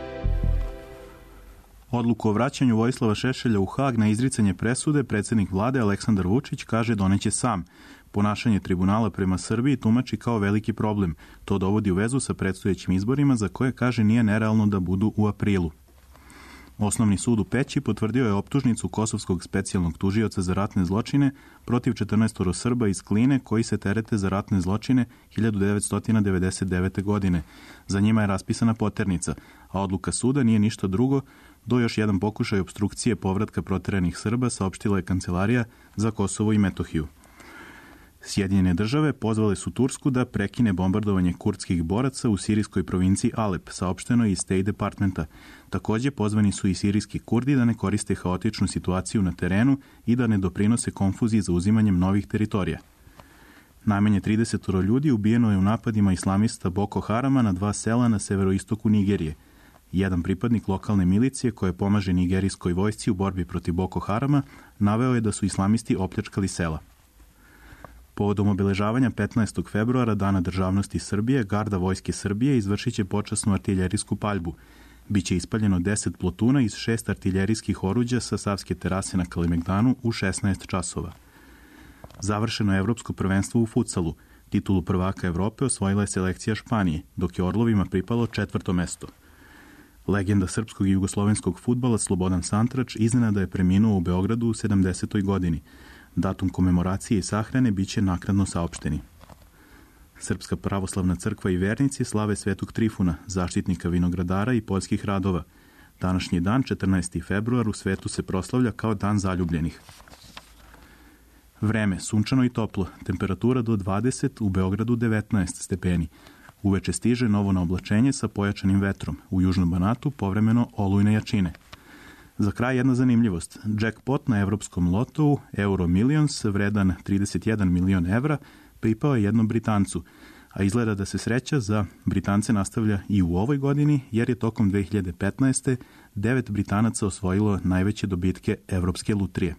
Speaker 1: Odluku o vraćanju Vojislava Šešelja u Hag na izricanje presude predsjednik vlade Aleksandar Vučić kaže doneće sam. Ponašanje tribunala prema Srbiji tumači kao veliki problem. To dovodi u vezu sa predstojećim izborima za koje kaže nije nerealno da budu u aprilu. Osnovni sud u Peći potvrdio je optužnicu kosovskog specijalnog tužioca za ratne zločine protiv četrnaestoro Srba iz Kline koji se terete za ratne zločine hiljadu devetsto devedeset devete. godine. Za njima je raspisana poternica, a odluka suda nije ništa drugo do još jedan pokušaj opstrukcije povratka proteranih Srba, saopštila je Kancelarija za Kosovo i Metohiju. Sjedinjene države pozvale su Tursku da prekine bombardovanje kurdskih boraca u sirijskoj provinciji Alep, saopšteno je iz State Departmenta. Također pozvani su i sirijski Kurdi da ne koriste haotičnu situaciju na terenu i da ne doprinose konfuziji za uzimanjem novih teritorija. Najmanje trideset ljudi ubijeno je u napadima islamista Boko Harama na dva sela na severoistoku Nigerije. Jedan pripadnik lokalne milicije koje pomaže nigerijskoj vojsci u borbi protiv Boko Harama naveo je da su islamisti opljačkali sela. Povodom obeležavanja petnaestog februara, Dana državnosti Srbije, Garda Vojske Srbije izvršit će počasnu artiljerijsku paljbu. Biće ispaljeno deset plotuna iz šest artiljerijskih oruđa sa Savske terase na Kalemegdanu u šesnaest časova. Završeno je Evropsko prvenstvo u futsalu. Titulu prvaka Evrope osvojila je selekcija Španije, dok je Orlovima pripalo četvrto mesto. Legenda srpskog i jugoslovenskog fudbala Slobodan Santrač iznenada je preminuo u Beogradu u sedamdesetoj godini. Datum komemoracije i sahrane biće naknadno saopšteni. Srpska pravoslavna crkva i vernici slave Svetog Trifuna, zaštitnika vinogradara i poljskih radova. Današnji dan, četrnaesti februar, u svetu se proslavlja kao dan zaljubljenih. Vreme, sunčano i toplo, temperatura do dvadeset, u Beogradu devetnaest stepeni. Uveče stiže novo naoblačenje sa pojačanim vetrom. U južnom Banatu povremeno olujne jačine. Za kraj jedna zanimljivost. Jackpot na evropskom lotovu Euro Millions, vredan trideset jedan milion evra, pripao je jednom Britancu, a izgleda da se sreća za Britance nastavlja i u ovoj godini, jer je tokom dve hiljade petnaeste. devet Britanaca osvojilo najveće dobitke Evropske lutrije.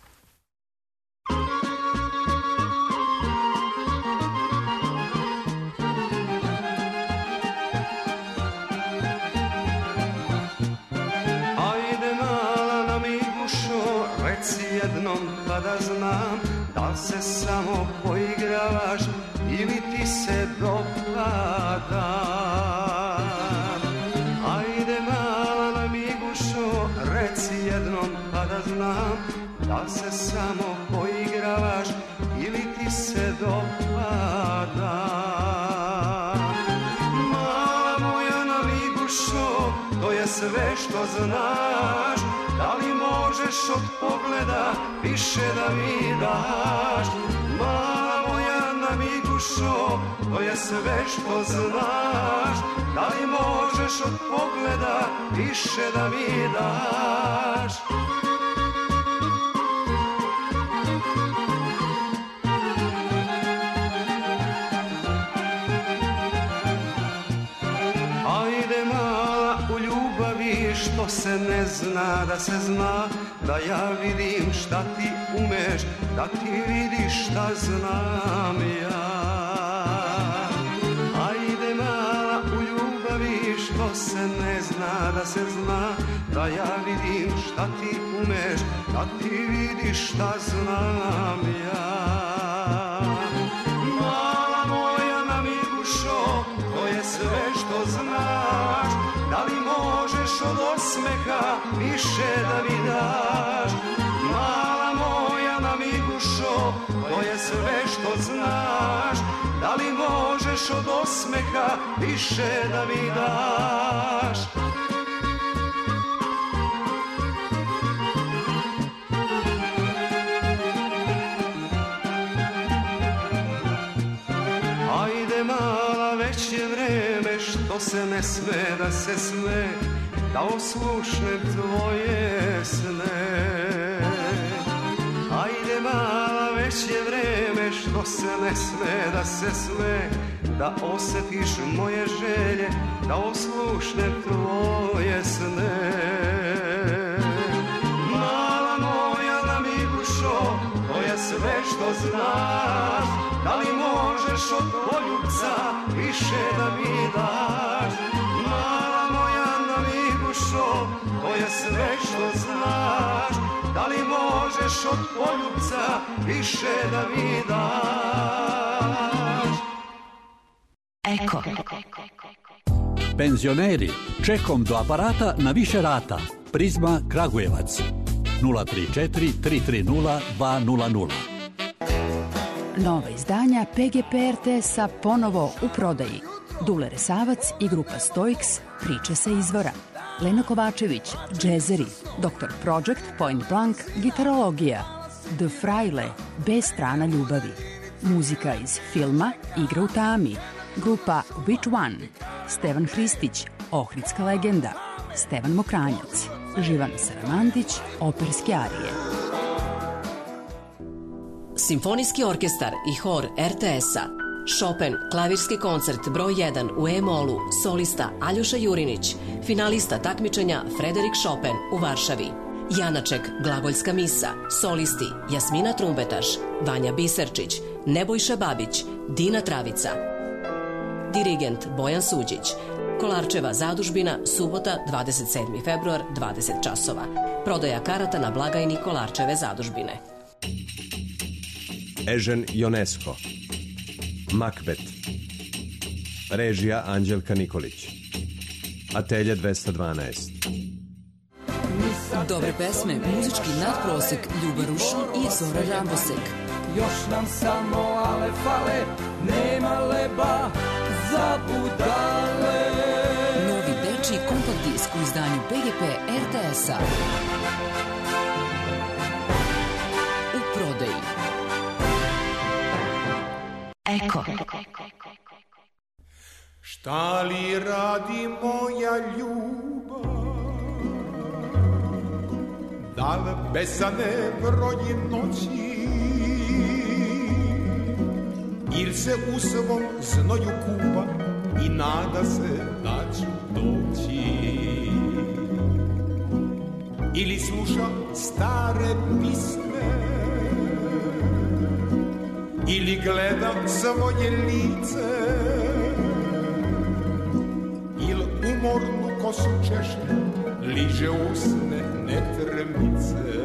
Speaker 8: Jednom pa da znam da se samo poigravaš ili ti se dopada. Ajde mala namigušo, reci jednom pa da znam da se samo poigravaš ili ti se dopada. Mala moja namigušo, to je sve što znaš. Da li možeš od pogleda više da mi daš? Mala moja namigušo, to je sve što znaš. Da li možeš od pogleda više da mi daš? Ajde mala u ljubavi što se ne zna da se zna, da ja vidim šta ti umeš, da ti vidiš šta znam ja. Ajde mala u ljubavi što se ne zna da se zna, da ja vidim šta ti umeš, da ti vidiš šta znam ja. Mala moja namigušo, to je sve što znaš. Da li možeš od osmeha više da mi daš? Mala moja namigušo, to je sve što znaš. Da li možeš od osmeha više da mi daš? Ajde mala, već je vreme što se ne sme da se sme, da oslušnem tvoje sne. Ajde mala, već je vreme što se ne sme da se sme, da osjetiš moje želje, da oslušnem tvoje sne. Mala moja namigušo, to je sve što znaš. Da li možeš od poljubca više da mi daš? Mala moja naligušo, to je sve što znaš. Da li možeš od poljubca više da mi daš?
Speaker 5: Eko. Penzioneri, čekom do aparata na više rata. Prizma Kragujevac. nula tri četiri tri tri nula dva nula nula.
Speaker 9: Nova izdanja P G P R T S-a ponovo u prodaji. Dule Resavac i grupa Stoiks, priče sa izvora. Lena Kovačević, džezeri. doktor Project, Point Blank, gitarologija. The Fraile, B strana ljubavi. Muzika iz filma Igra u tami. Grupa Which One. Stevan Hristić, Ohridska legenda. Stevan Mokranjac. Živan Saramandić, operske arije.
Speaker 20: Simfonijski orkestar i hor R T S-a. Chopin, klavirski koncert broj jedan u E-molu, solista Aljoša Jurinić, finalista takmičenja Frederik Chopin u Varšavi. Janaček, glagoljska misa, solisti Jasmina Trumbetaš, Vanja Biserčić, Nebojša Babić, Dina Travica. Dirigent Bojan Suđić. Kolarčeva zadužbina, subota, dvadeset sedmi februar, dvadeset časova. Prodaja karata na blagajni Kolarčeve zadužbine.
Speaker 24: Ežen Ionesco. Makbet. Režija Anđelka Nikolić. Atelje dvesta dvanaest.
Speaker 25: Dobre pesme, muzički nadprosek, Ljuba Rušin i Zora Rambosek.
Speaker 8: Još nam samo ale fale, nema leba za budale.
Speaker 25: Novi dečiji kompakt disk u izdanju P G P R T S-a. U prodaji.
Speaker 5: Eko.
Speaker 8: Šta li radi moja ljubav? Da li besane broji noći? Il se u svom znoju kupa i nada se da ću doći? Ili sluša stare pisme? Ili gleda svoje lice? Ili umornu kosu češe, liže usne netremice?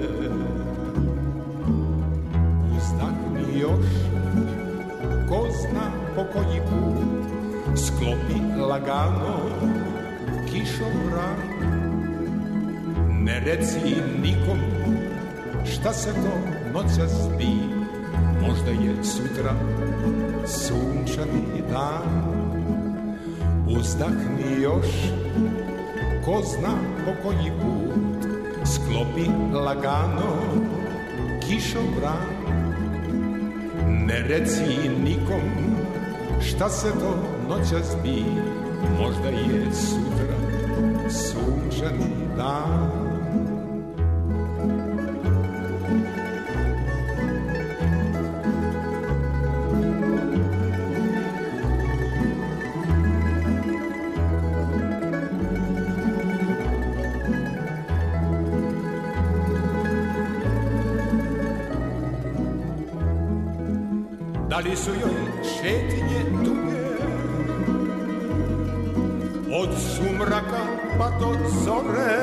Speaker 8: Uzdahni još, ko zna po koji put, sklopi lagano kišobran. Ne reci nikom šta se to noća zbi, možda je sutra sunčani dan. Uzdahni još, ko zna po koji put, sklopi lagano kišobran. Ne reci nikom šta se to noćas bi, možda je sutra sunčani dan. Da li su joj šetnje duge, od sumraka pa do zore,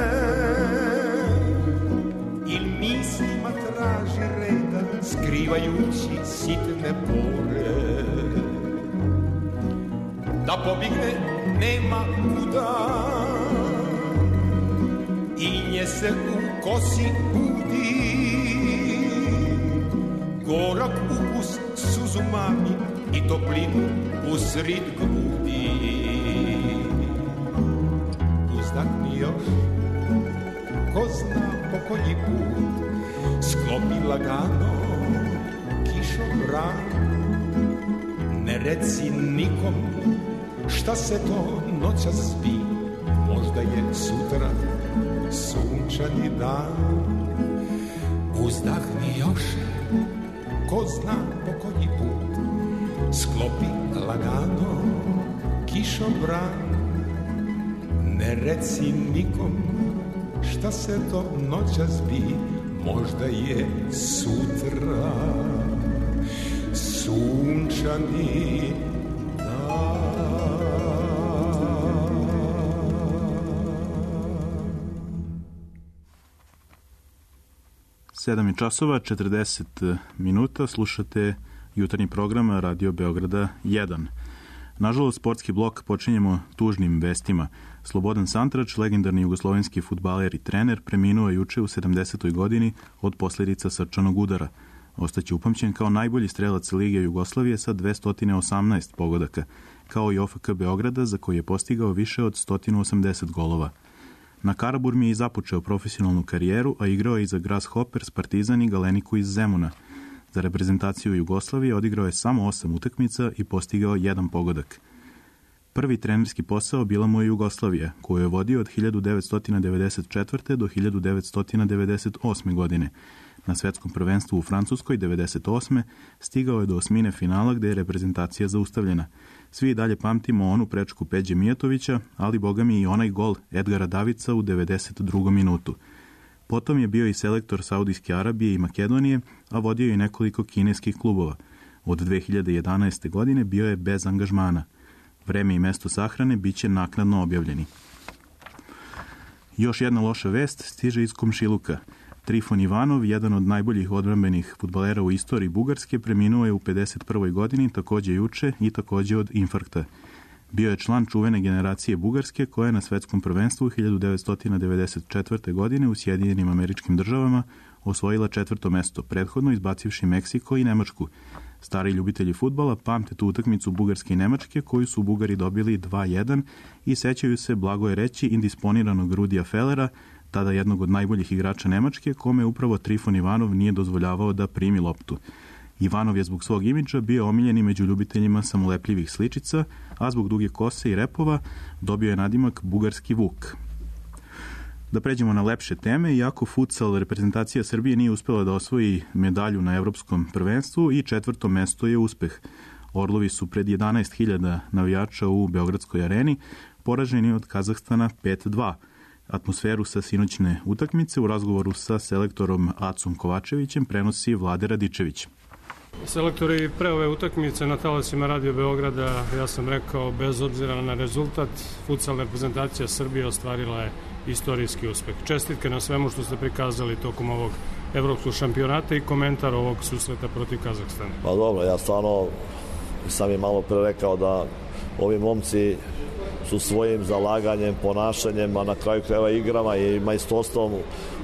Speaker 8: il mislima traži reda, skrivajući sitne pore. Da pobigne nema kuda, i nje se u kosi budi gorak ukus suzu mami i toplinu usred grudi. Uzdahni još, ko zna po koji put, sklopi lagano kišobran. Ne reci nikom šta se to noćas zbi, možda je sutra sunčani dan. Uzdahni još, ko zna po koji put, sklopi lagano kišobran. Ne reci nikom šta se to noćas bi,
Speaker 10: možda je sutra sunčani
Speaker 1: sedam je časova, četrdeset minuta, slušate jutarnji program Radio Beograda jedan. Nažalost, sportski blok počinjemo tužnim vestima. Slobodan Santrač, legendarni jugoslovenski fudbaler i trener, preminuo je juče u sedamdesetoj godini od posljedica srčanog udara. Ostaće upamćen kao najbolji strelac Lige Jugoslavije sa dvesta osamnaest pogodaka, kao i O F K Beograda za koji je postigao više od sto osamdeset golova. Na Karaburmi je i započeo profesionalnu karijeru, a igrao je i za Grasshoppers, Partizan i Galeniku iz Zemuna. Za reprezentaciju Jugoslavije odigrao je samo osam utakmica i postigao jedan pogodak. Prvi trenerski posao bila mu je Jugoslavija, koju je vodio od hiljadu devetsto devedeset četvrte. do hiljadu devetsto devedeset osme. godine. Na svetskom prvenstvu u Francuskoj devedeset osme. stigao je do osmine finala gde je reprezentacija zaustavljena. Svi i dalje pamtimo onu prečku Peđe Mijatovića, ali bogami i onaj gol Edgara Davica u devedeset drugom minutu. Potom je bio i selektor Saudijske Arabije i Makedonije, a vodio je i nekoliko kineskih klubova. Od dve hiljade jedanaeste. godine bio je bez angažmana. Vreme i mesto sahrane bit će naknadno objavljeni. Još jedna loša vest stiže iz komšiluka. Trifon Ivanov, jedan od najboljih odbrambenih fudbalera u istoriji Bugarske, preminuo je u pedeset prvoj. godini, takođe juče i takođe od infarkta. Bio je član čuvene generacije Bugarske koja je na svetskom prvenstvu hiljadu devetsto devedeset četvrte. godine u Sjedinjenim Američkim Državama osvojila četvrto mesto, prethodno izbacivši Meksiko i Nemačku. Stari ljubitelji fudbala pamte tu utakmicu Bugarske i Nemačke koju su Bugari dobili dva jedan i sećaju se, blago je reći, indisponiranog Rudija Fellera, tada jednog od najboljih igrača Nemačke, kome upravo Trifon Ivanov nije dozvoljavao da primi loptu. Ivanov je zbog svog imidža bio omiljeni među ljubiteljima samolepljivih sličica, a zbog duge kose i repova dobio je nadimak Bugarski Vuk. Da pređemo na lepše teme, iako futsal reprezentacija Srbije nije uspela da osvoji medalju na evropskom prvenstvu i četvrto mesto je uspeh. Orlovi su pred jedanaest hiljada navijača u Beogradskoj areni poraženi od Kazahstana pet dva. Atmosferu sa sinoćne utakmice u razgovoru sa selektorom Acom Kovačevićem prenosi Vlade Radičević.
Speaker 13: Selektori, pre ove utakmice na talasima Radio Beograda, ja sam rekao, bez obzira na rezultat, futsalna reprezentacija Srbije ostvarila je istorijski uspeh. Čestitke na svemu što ste prikazali tokom ovog evropskog šampionata i komentar ovog susreta protiv Kazahstana.
Speaker 14: Pa dobro, ja stvarno sam i malo pre rekao da ovi momci su svojim zalaganjem, ponašanjem, a na kraju krajeva igrama i majstorstvom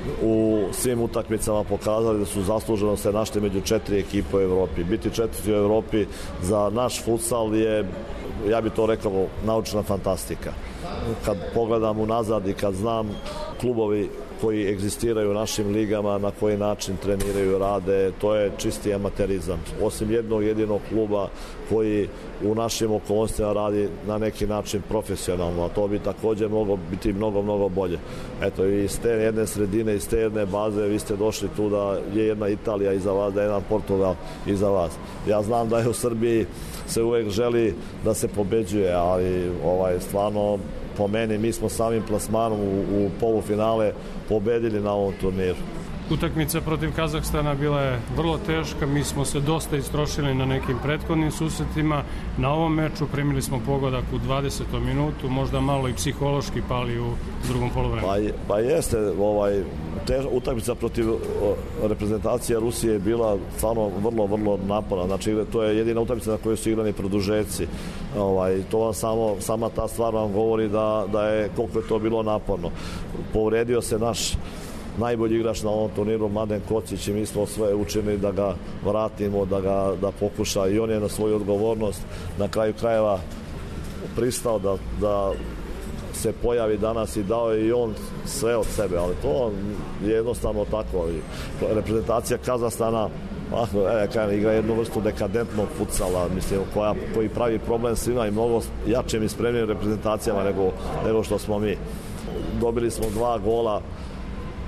Speaker 14: u svim utakmicama pokazali da su zasluženo se našli među četiri ekipe u Evropi. Biti četvrti u Evropi za naš futsal je, ja bih to rekao, naučna fantastika. Kad pogledam unazad i kad znam klubovi koji egzistiraju u našim ligama, na koji način treniraju, rade, to je čisti amaterizam. Osim jednog jedinog kluba koji u našim okolnostima radi na neki način profesionalno, a to bi takođe moglo biti mnogo, mnogo bolje. Eto, iz te jedne sredine, iz te jedne baze vi ste došli tu da je jedna Italija iza vas, da je jedan Portugal iza vas. Ja znam da je u Srbiji se uvek želi da se pobeđuje, ali ovaj, stvarno po meni mi smo samim plasmanom u, u polufinale pobedili na ovom turniru.
Speaker 13: Utakmica protiv Kazahstana bila je vrlo teška, mi smo se dosta istrošili na nekim prethodnim susretima. Na ovom meču primili smo pogodak u dvadesetom minutu, možda malo i psihološki pali u drugom poluvremenu.
Speaker 14: Pa, pa jeste, ovaj, tež, utakmica protiv o, reprezentacije Rusije je bila stvarno vrlo, vrlo naporna. Znači, to je jedina utakmica na kojoj su igrani produžeci. Ovaj, to vam samo, sama ta stvar vam govori da, da je koliko je to bilo naporno. Povredio se naš najbolji igrač na ovom turniru, Mladen Kocić, i mi smo sve učinili da ga vratimo, da ga da pokuša, i on je na svoju odgovornost na kraju krajeva pristao da, da se pojavi danas i dao je i on sve od sebe, ali to je jednostavno tako. Reprezentacija Kazahstana e, kaj, igra jednu vrstu dekadentnog futsala, mislim, koja, koji pravi problem svima i mnogo jačim i spremnim reprezentacijama nego, nego što smo mi. Dobili smo dva gola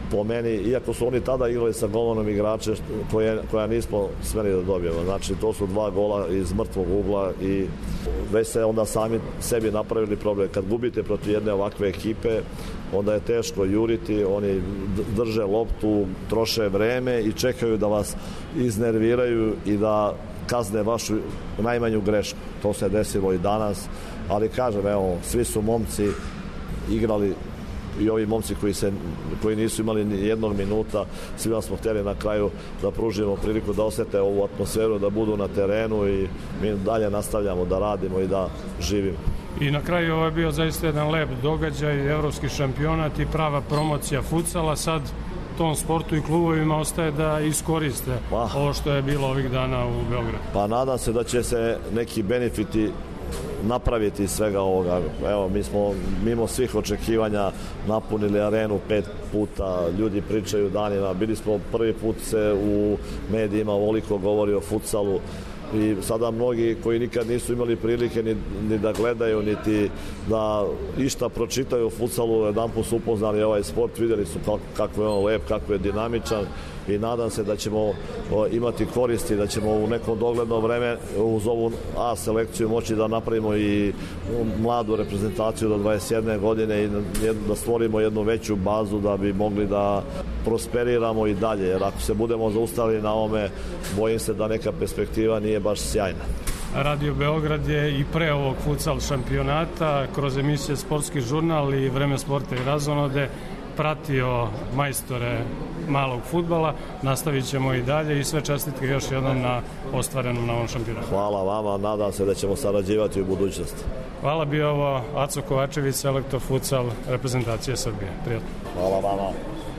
Speaker 14: po meni, iako su oni tada igrali sa golmanom igrače koje, koja nismo smeli da dobijemo. Znači, to su dva gola iz mrtvog ugla i već se onda sami sebi napravili problem. Kad gubite protiv jedne ovakve ekipe, onda je teško juriti, oni drže loptu, troše vreme i čekaju da vas iznerviraju i da kazne vašu najmanju grešku. To se desilo i danas, ali kažem, evo, svi su momci igrali i ovi momci koji, se, koji nisu imali ni jednog minuta, svima smo htjeli na kraju da pružimo priliku da osete ovu atmosferu, da budu na terenu i mi dalje nastavljamo da radimo i da živimo.
Speaker 13: I na kraju ovo je bio zaista jedan lep događaj, evropski šampionat i prava promocija futsala. Sad tom sportu i klubovima ostaje da iskoriste pa, ovo što je bilo ovih dana u Beogradu.
Speaker 14: Pa nadam se da će se neki benefiti napraviti svega ovoga. Evo, mi smo mimo svih očekivanja napunili arenu pet puta, ljudi pričaju danima, bili smo prvi put se u medijima ovoliko govori o futsalu i sada mnogi koji nikad nisu imali prilike ni, ni da gledaju, niti da išta pročitaju o futsalu, jedan put su upoznali ovaj sport, vidjeli su kako je on lep, kako je dinamičan i nadam se da ćemo imati koristi, da ćemo u nekom dogledno vreme uz ovu A selekciju moći da napravimo i mladu reprezentaciju do dvadeset jedne godine i da stvorimo jednu veću bazu da bi mogli da prosperiramo i dalje, jer ako se budemo zaustavili na ovome, bojim se da neka perspektiva nije baš sjajna.
Speaker 13: Radio Beograd je i pre ovog futsal šampionata kroz emisije Sportski žurnal i Vreme sporta i razonode pratio majstore malog fudbala. Nastavit ćemo i dalje i sve čestitke još jednom na ostvarenom na ovom šampionatu.
Speaker 14: Hvala vama, nadam se da ćemo sarađivati u budućnosti.
Speaker 13: Hvala, bio ovo Aco Kovačević, selektor futsal reprezentacije Srbije. Prijatno.
Speaker 14: Hvala vama.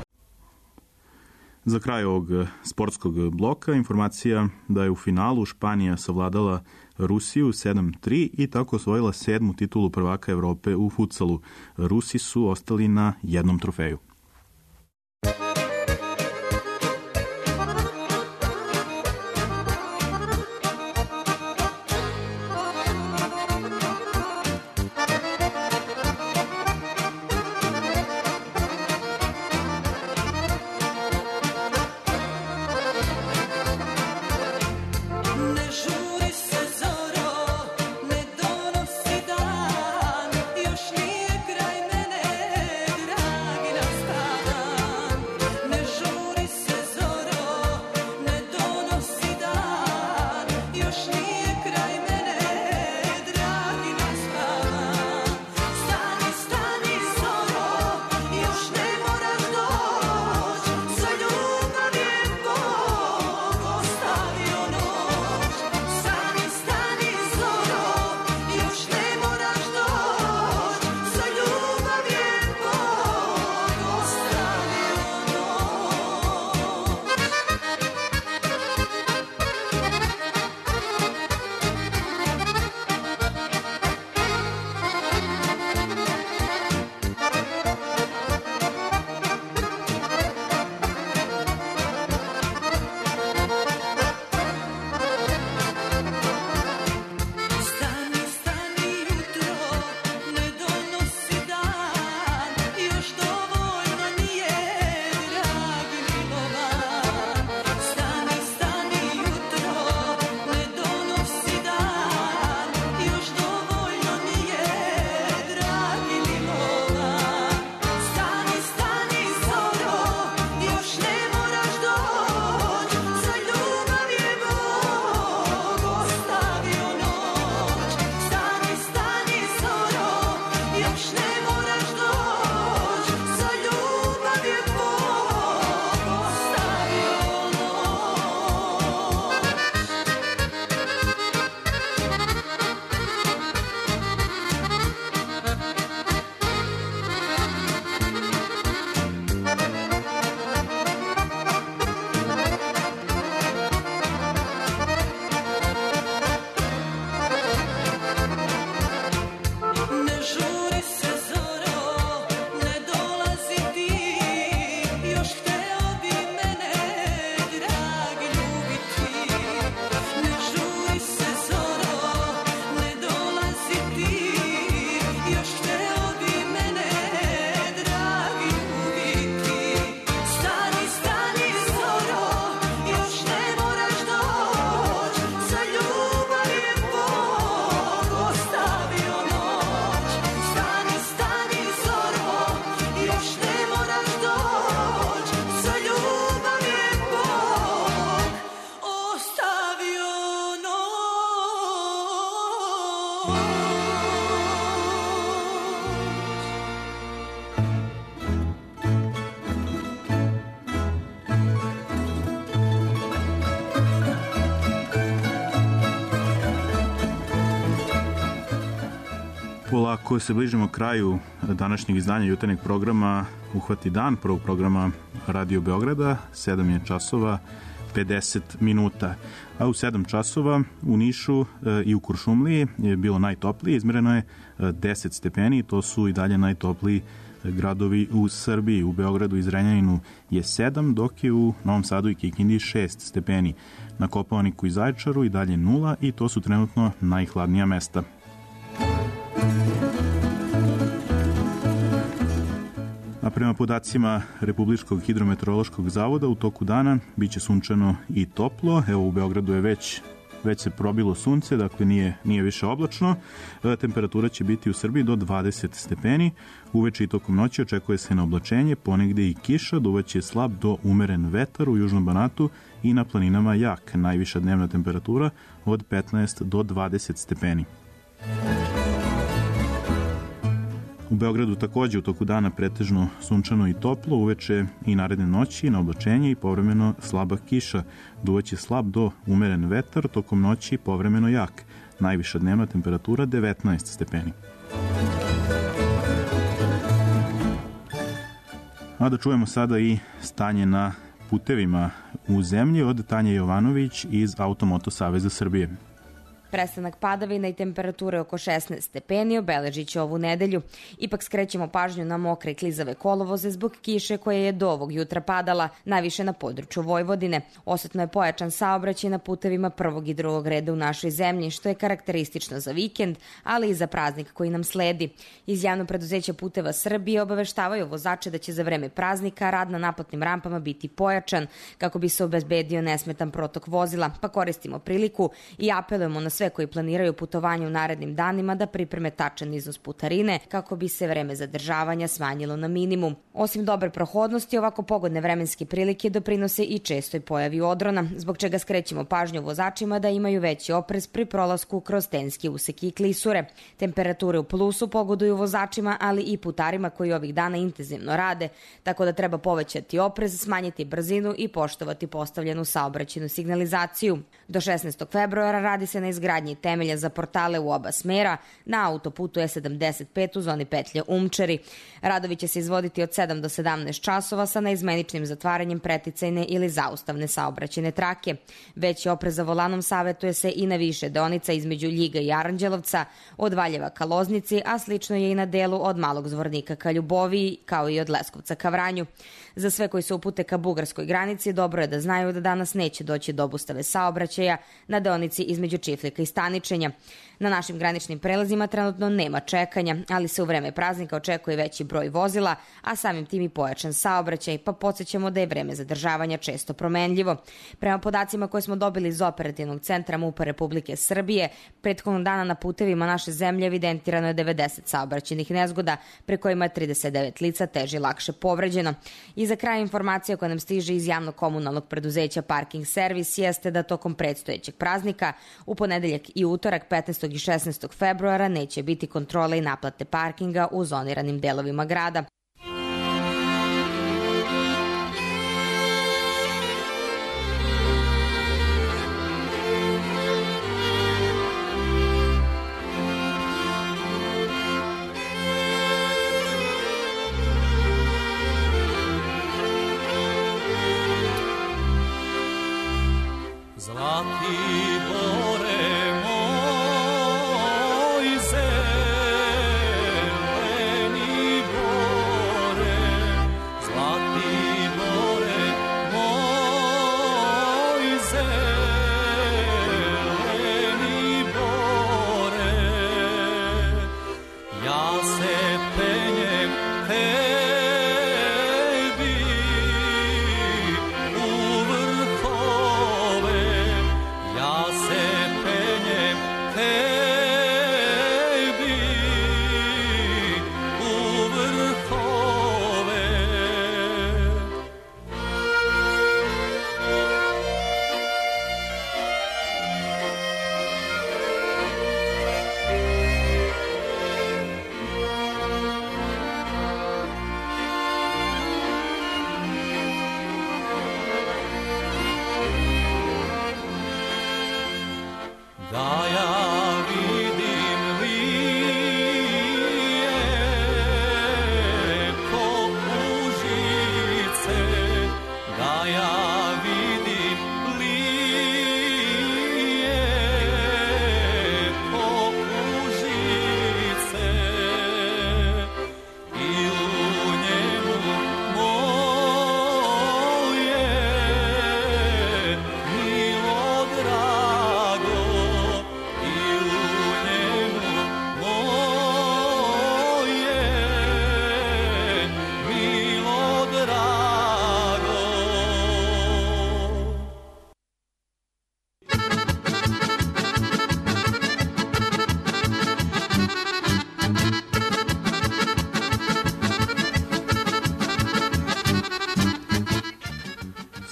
Speaker 1: Za kraj ovog sportskog bloka informacija da je u finalu Španija savladala Rusiju sedam tri i tako osvojila sedmu titulu prvaka Evrope u futsalu. Rusi su ostali na jednom trofeju.
Speaker 4: Još nije kraj mene, dragi nas
Speaker 1: Polako se bližimo kraju današnjeg izdanja jutarnjeg programa Uhvati dan, prvog programa Radio Beograda. sedam je časova pedeset minuta. A u sedam časova u Nišu e, i u Kuršumliji je bilo najtoplije. Izmereno je e, deset stepeni. To su i dalje najtopliji gradovi u Srbiji. U Beogradu i Zrenjaninu je sedam, dok je u Novom Sadu i Kikindi šest stepeni. Na Kopaoniku i Zaječaru i dalje nula i to su trenutno najhladnija mesta. A prema podacima Republičkog hidrometeorološkog zavoda u toku dana biće sunčano i toplo. Evo u Beogradu je već već se probilo sunce, dakle nije, nije više oblačno. E, temperatura će biti u Srbiji do dvadeset stepeni. Uveče i tokom noći očekuje se na oblačenje, ponegde i kiša, duvaće slab do umeren vetar u južnom Banatu i na planinama jak. Najviša dnevna temperatura od petnaest do dvadeset stepeni. U Beogradu takođe u toku dana pretežno sunčano i toplo, uveče i naredne noći na oblačenje i povremeno slaba kiša. Duvaće slab do umeren vetar, tokom noći povremeno jak. Najviša dnevna temperatura devetnaest stepeni. A da čujemo sada i stanje na putevima u zemlji od Tanje Jovanović iz Automoto Saveza Srbije.
Speaker 2: Prestanak padavina i temperature oko šesnaest stepeni obeležit će ovu nedelju. Ipak skrećemo pažnju na mokre i klizave kolovoze zbog kiše koja je do ovog jutra padala, najviše na području Vojvodine. Osetno je pojačan saobraćaj na putevima prvog i drugog reda u našoj zemlji, što je karakteristično za vikend, ali i za praznik koji nam sledi. Iz Javnog preduzeća Puteva Srbije obaveštavaju vozače da će za vreme praznika rad na naplatnim rampama biti pojačan, kako bi se obezbedio nesmetan protok vozila, pa koristimo priliku i apelujemo na sve koji planiraju putovanje u narednim danima da pripreme tačan iznos putarine kako bi se vreme zadržavanja smanjilo na minimum. Osim dobre prohodnosti, ovako pogodne vremenske prilike doprinose i čestoj pojavi odrona, zbog čega skrećemo pažnju vozačima da imaju veći oprez pri prolasku kroz tenski useki i klisure. Temperature u plusu pogoduju vozačima, ali i putarima koji ovih dana intenzivno rade, tako da treba povećati oprez, smanjiti brzinu i poštovati postavljenu saobraćajnu signalizaciju. Do šesnaestog februara radi se na izgradnji temelja za portale u oba smera na autoputu E sedamdeset pet u zoni petlje Umčeri. Radovi će se izvoditi od sedam do sedamnaest časova sa neizmeničnim zatvaranjem preticajne ili zaustavne saobraćajne trake. Veći oprez za volanom savetuje se i na više deonica između Ljiga i Aranđelovca, od Valjeva ka Loznici, a slično je i na delu od Malog Zvornika ka Ljuboviji, kao i od Leskovca ka Vranju. Za sve koji se upute ka bugarskoj granici, dobro je da znaju da danas neće doći do obustave saobraćaja na deonici između Čiflika i Staničenja. Na našim graničnim prelazima trenutno nema čekanja, ali se u vreme praznika očekuje veći broj vozila, a samim tim i pojačan saobraćaj, pa podsjećamo da je vreme zadržavanja često promenljivo. Prema podacima koje smo dobili iz Operativnog centra MUP-a Republike Srbije, prethodnog dana na putevima naše zemlje evidentirano je devedeset saobraćajnih nezgoda, pre kojima je trideset devet lica teže i lakše povređeno. I za kraj informacija koja nam stiže iz javnog komunalnog preduzeća Parking Servis jeste da tokom predstojećeg praznika u ponedeljak i utorak petnaestog i šesnaestog februara neće biti kontrole i naplate parkinga u zoniranim delovima grada.
Speaker 3: Ja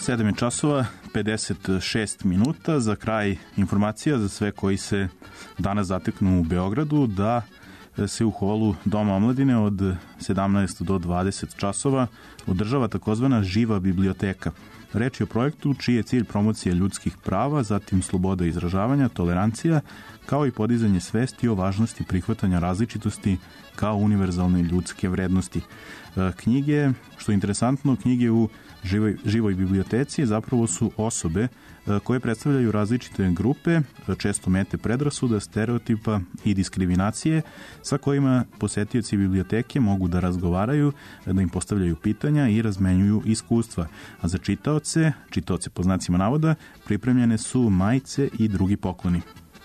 Speaker 1: sedam je časova, pedeset šest minuta. Za kraj informacija za sve koji se danas zateknu u Beogradu da se u holu Doma omladine od sedamnaest do dvadeset časova održava takozvana živa biblioteka. Reč je o projektu čiji je cilj promocija ljudskih prava, zatim sloboda izražavanja, tolerancija, kao i podizanje svesti o važnosti prihvatanja različitosti kao univerzalne ljudske vrednosti. Knjige, što je interesantno, knjige u živoj, živoj biblioteci zapravo su osobe koje predstavljaju različite grupe, često mete predrasuda, stereotipa i diskriminacije, sa kojima posetioci biblioteke mogu da razgovaraju, da im postavljaju pitanja i razmenjuju iskustva. A za čitaoce, čitaoce po znacima navoda, pripremljene su majice i drugi pokloni.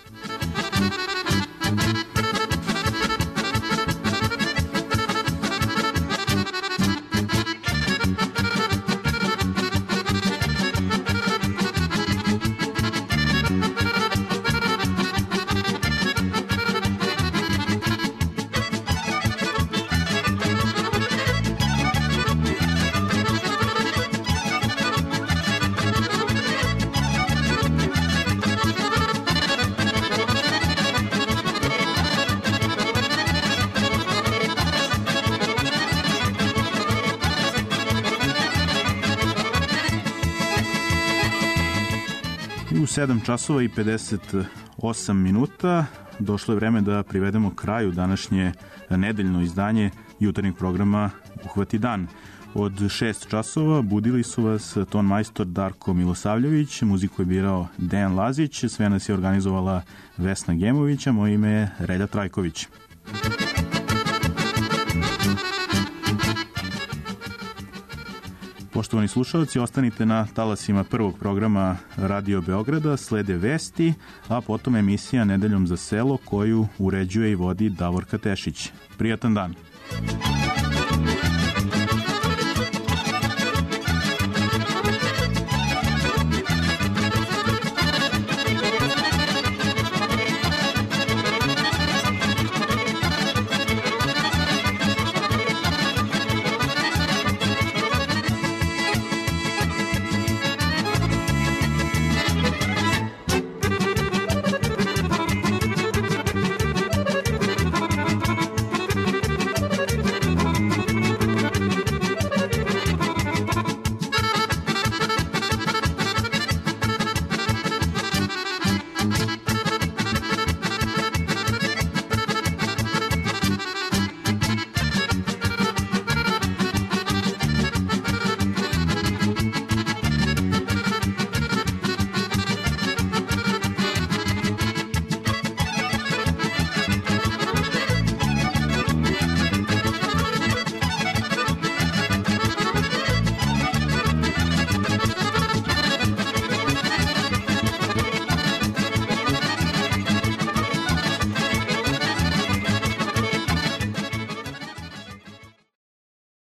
Speaker 1: U sedam časova i pedeset osam minuta došlo je vreme da privedemo kraju današnje nedeljno izdanje jutarnjeg programa Uhvati dan. Od šest časova budili su vas ton majstor Darko Milosavljević, muziku je birao Dejan Lazić, sve nas je organizovala Vesna Gemović, a moje ime je Relja Trajković. Poštovani slušalci, ostanite na talasima prvog programa Radio Beograda, slede vesti, a potom emisija Nedeljom za selo koju uređuje i vodi Davorka Tešić. Prijatan dan!